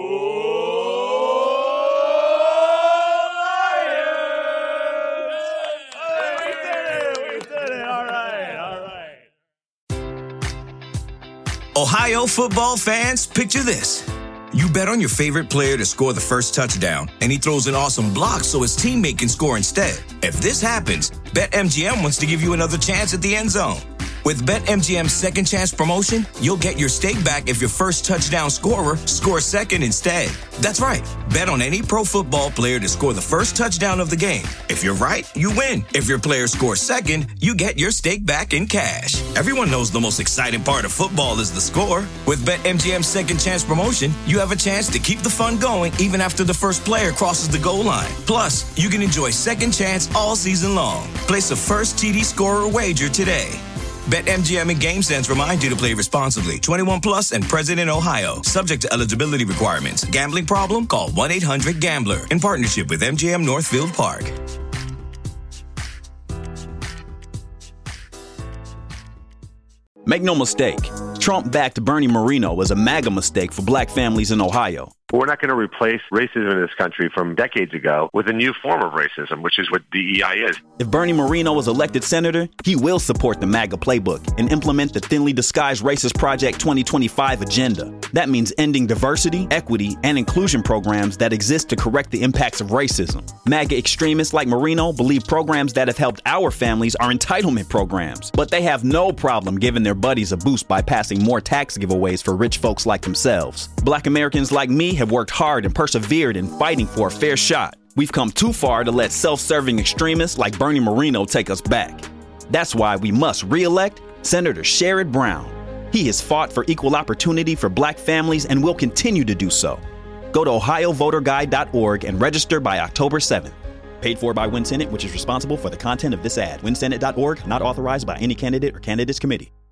Speaker 1: Ohio football fans, picture this. You bet on your favorite player to score the first touchdown, and he throws an awesome block so his teammate can score instead. If this happens, BetMGM wants to give you another chance at the end zone. With BetMGM's second chance promotion, you'll get your stake back if your first touchdown scorer scores second instead. That's right. Bet on any pro football player to score the first touchdown of the game. If you're right, you win. If your player scores second, you get your stake back in cash. Everyone knows the most exciting part of football is the score. With BetMGM's second chance promotion, you have a chance to keep the fun going even after the first player crosses the goal line. Plus, you can enjoy second chance all season long. Place a first T D scorer wager today. BetMGM and GameSense remind you to play responsibly. twenty-one plus and present in Ohio. Subject to eligibility requirements. Gambling problem? Call one eight hundred gambler. In partnership with M G M Northfield Park.
Speaker 7: Make no mistake, Trump-backed Bernie Moreno was a MAGA mistake for black families in Ohio.
Speaker 8: We're not going to replace racism in this country from decades ago with a new form of racism, which is what D E I is.
Speaker 7: If Bernie Moreno was elected senator, he will support the MAGA playbook and implement the thinly disguised Racist Project twenty twenty-five agenda. That means ending diversity, equity, and inclusion programs that exist to correct the impacts of racism. MAGA extremists like Moreno believe programs that have helped our families are entitlement programs, but they have no problem giving their buddies a boost by passing more tax giveaways for rich folks like themselves. Black Americans like me have worked hard and persevered in fighting for a fair shot. We've come too far to let self-serving extremists like Bernie Moreno take us back. That's why we must re-elect Senator Sherrod Brown. He has fought for equal opportunity for black families and will continue to do so. Go to ohio voter guide dot org and register by October seventh. Paid for by WinSenate, which is responsible for the content of this ad. win senate dot org, not authorized by any candidate or candidates committee.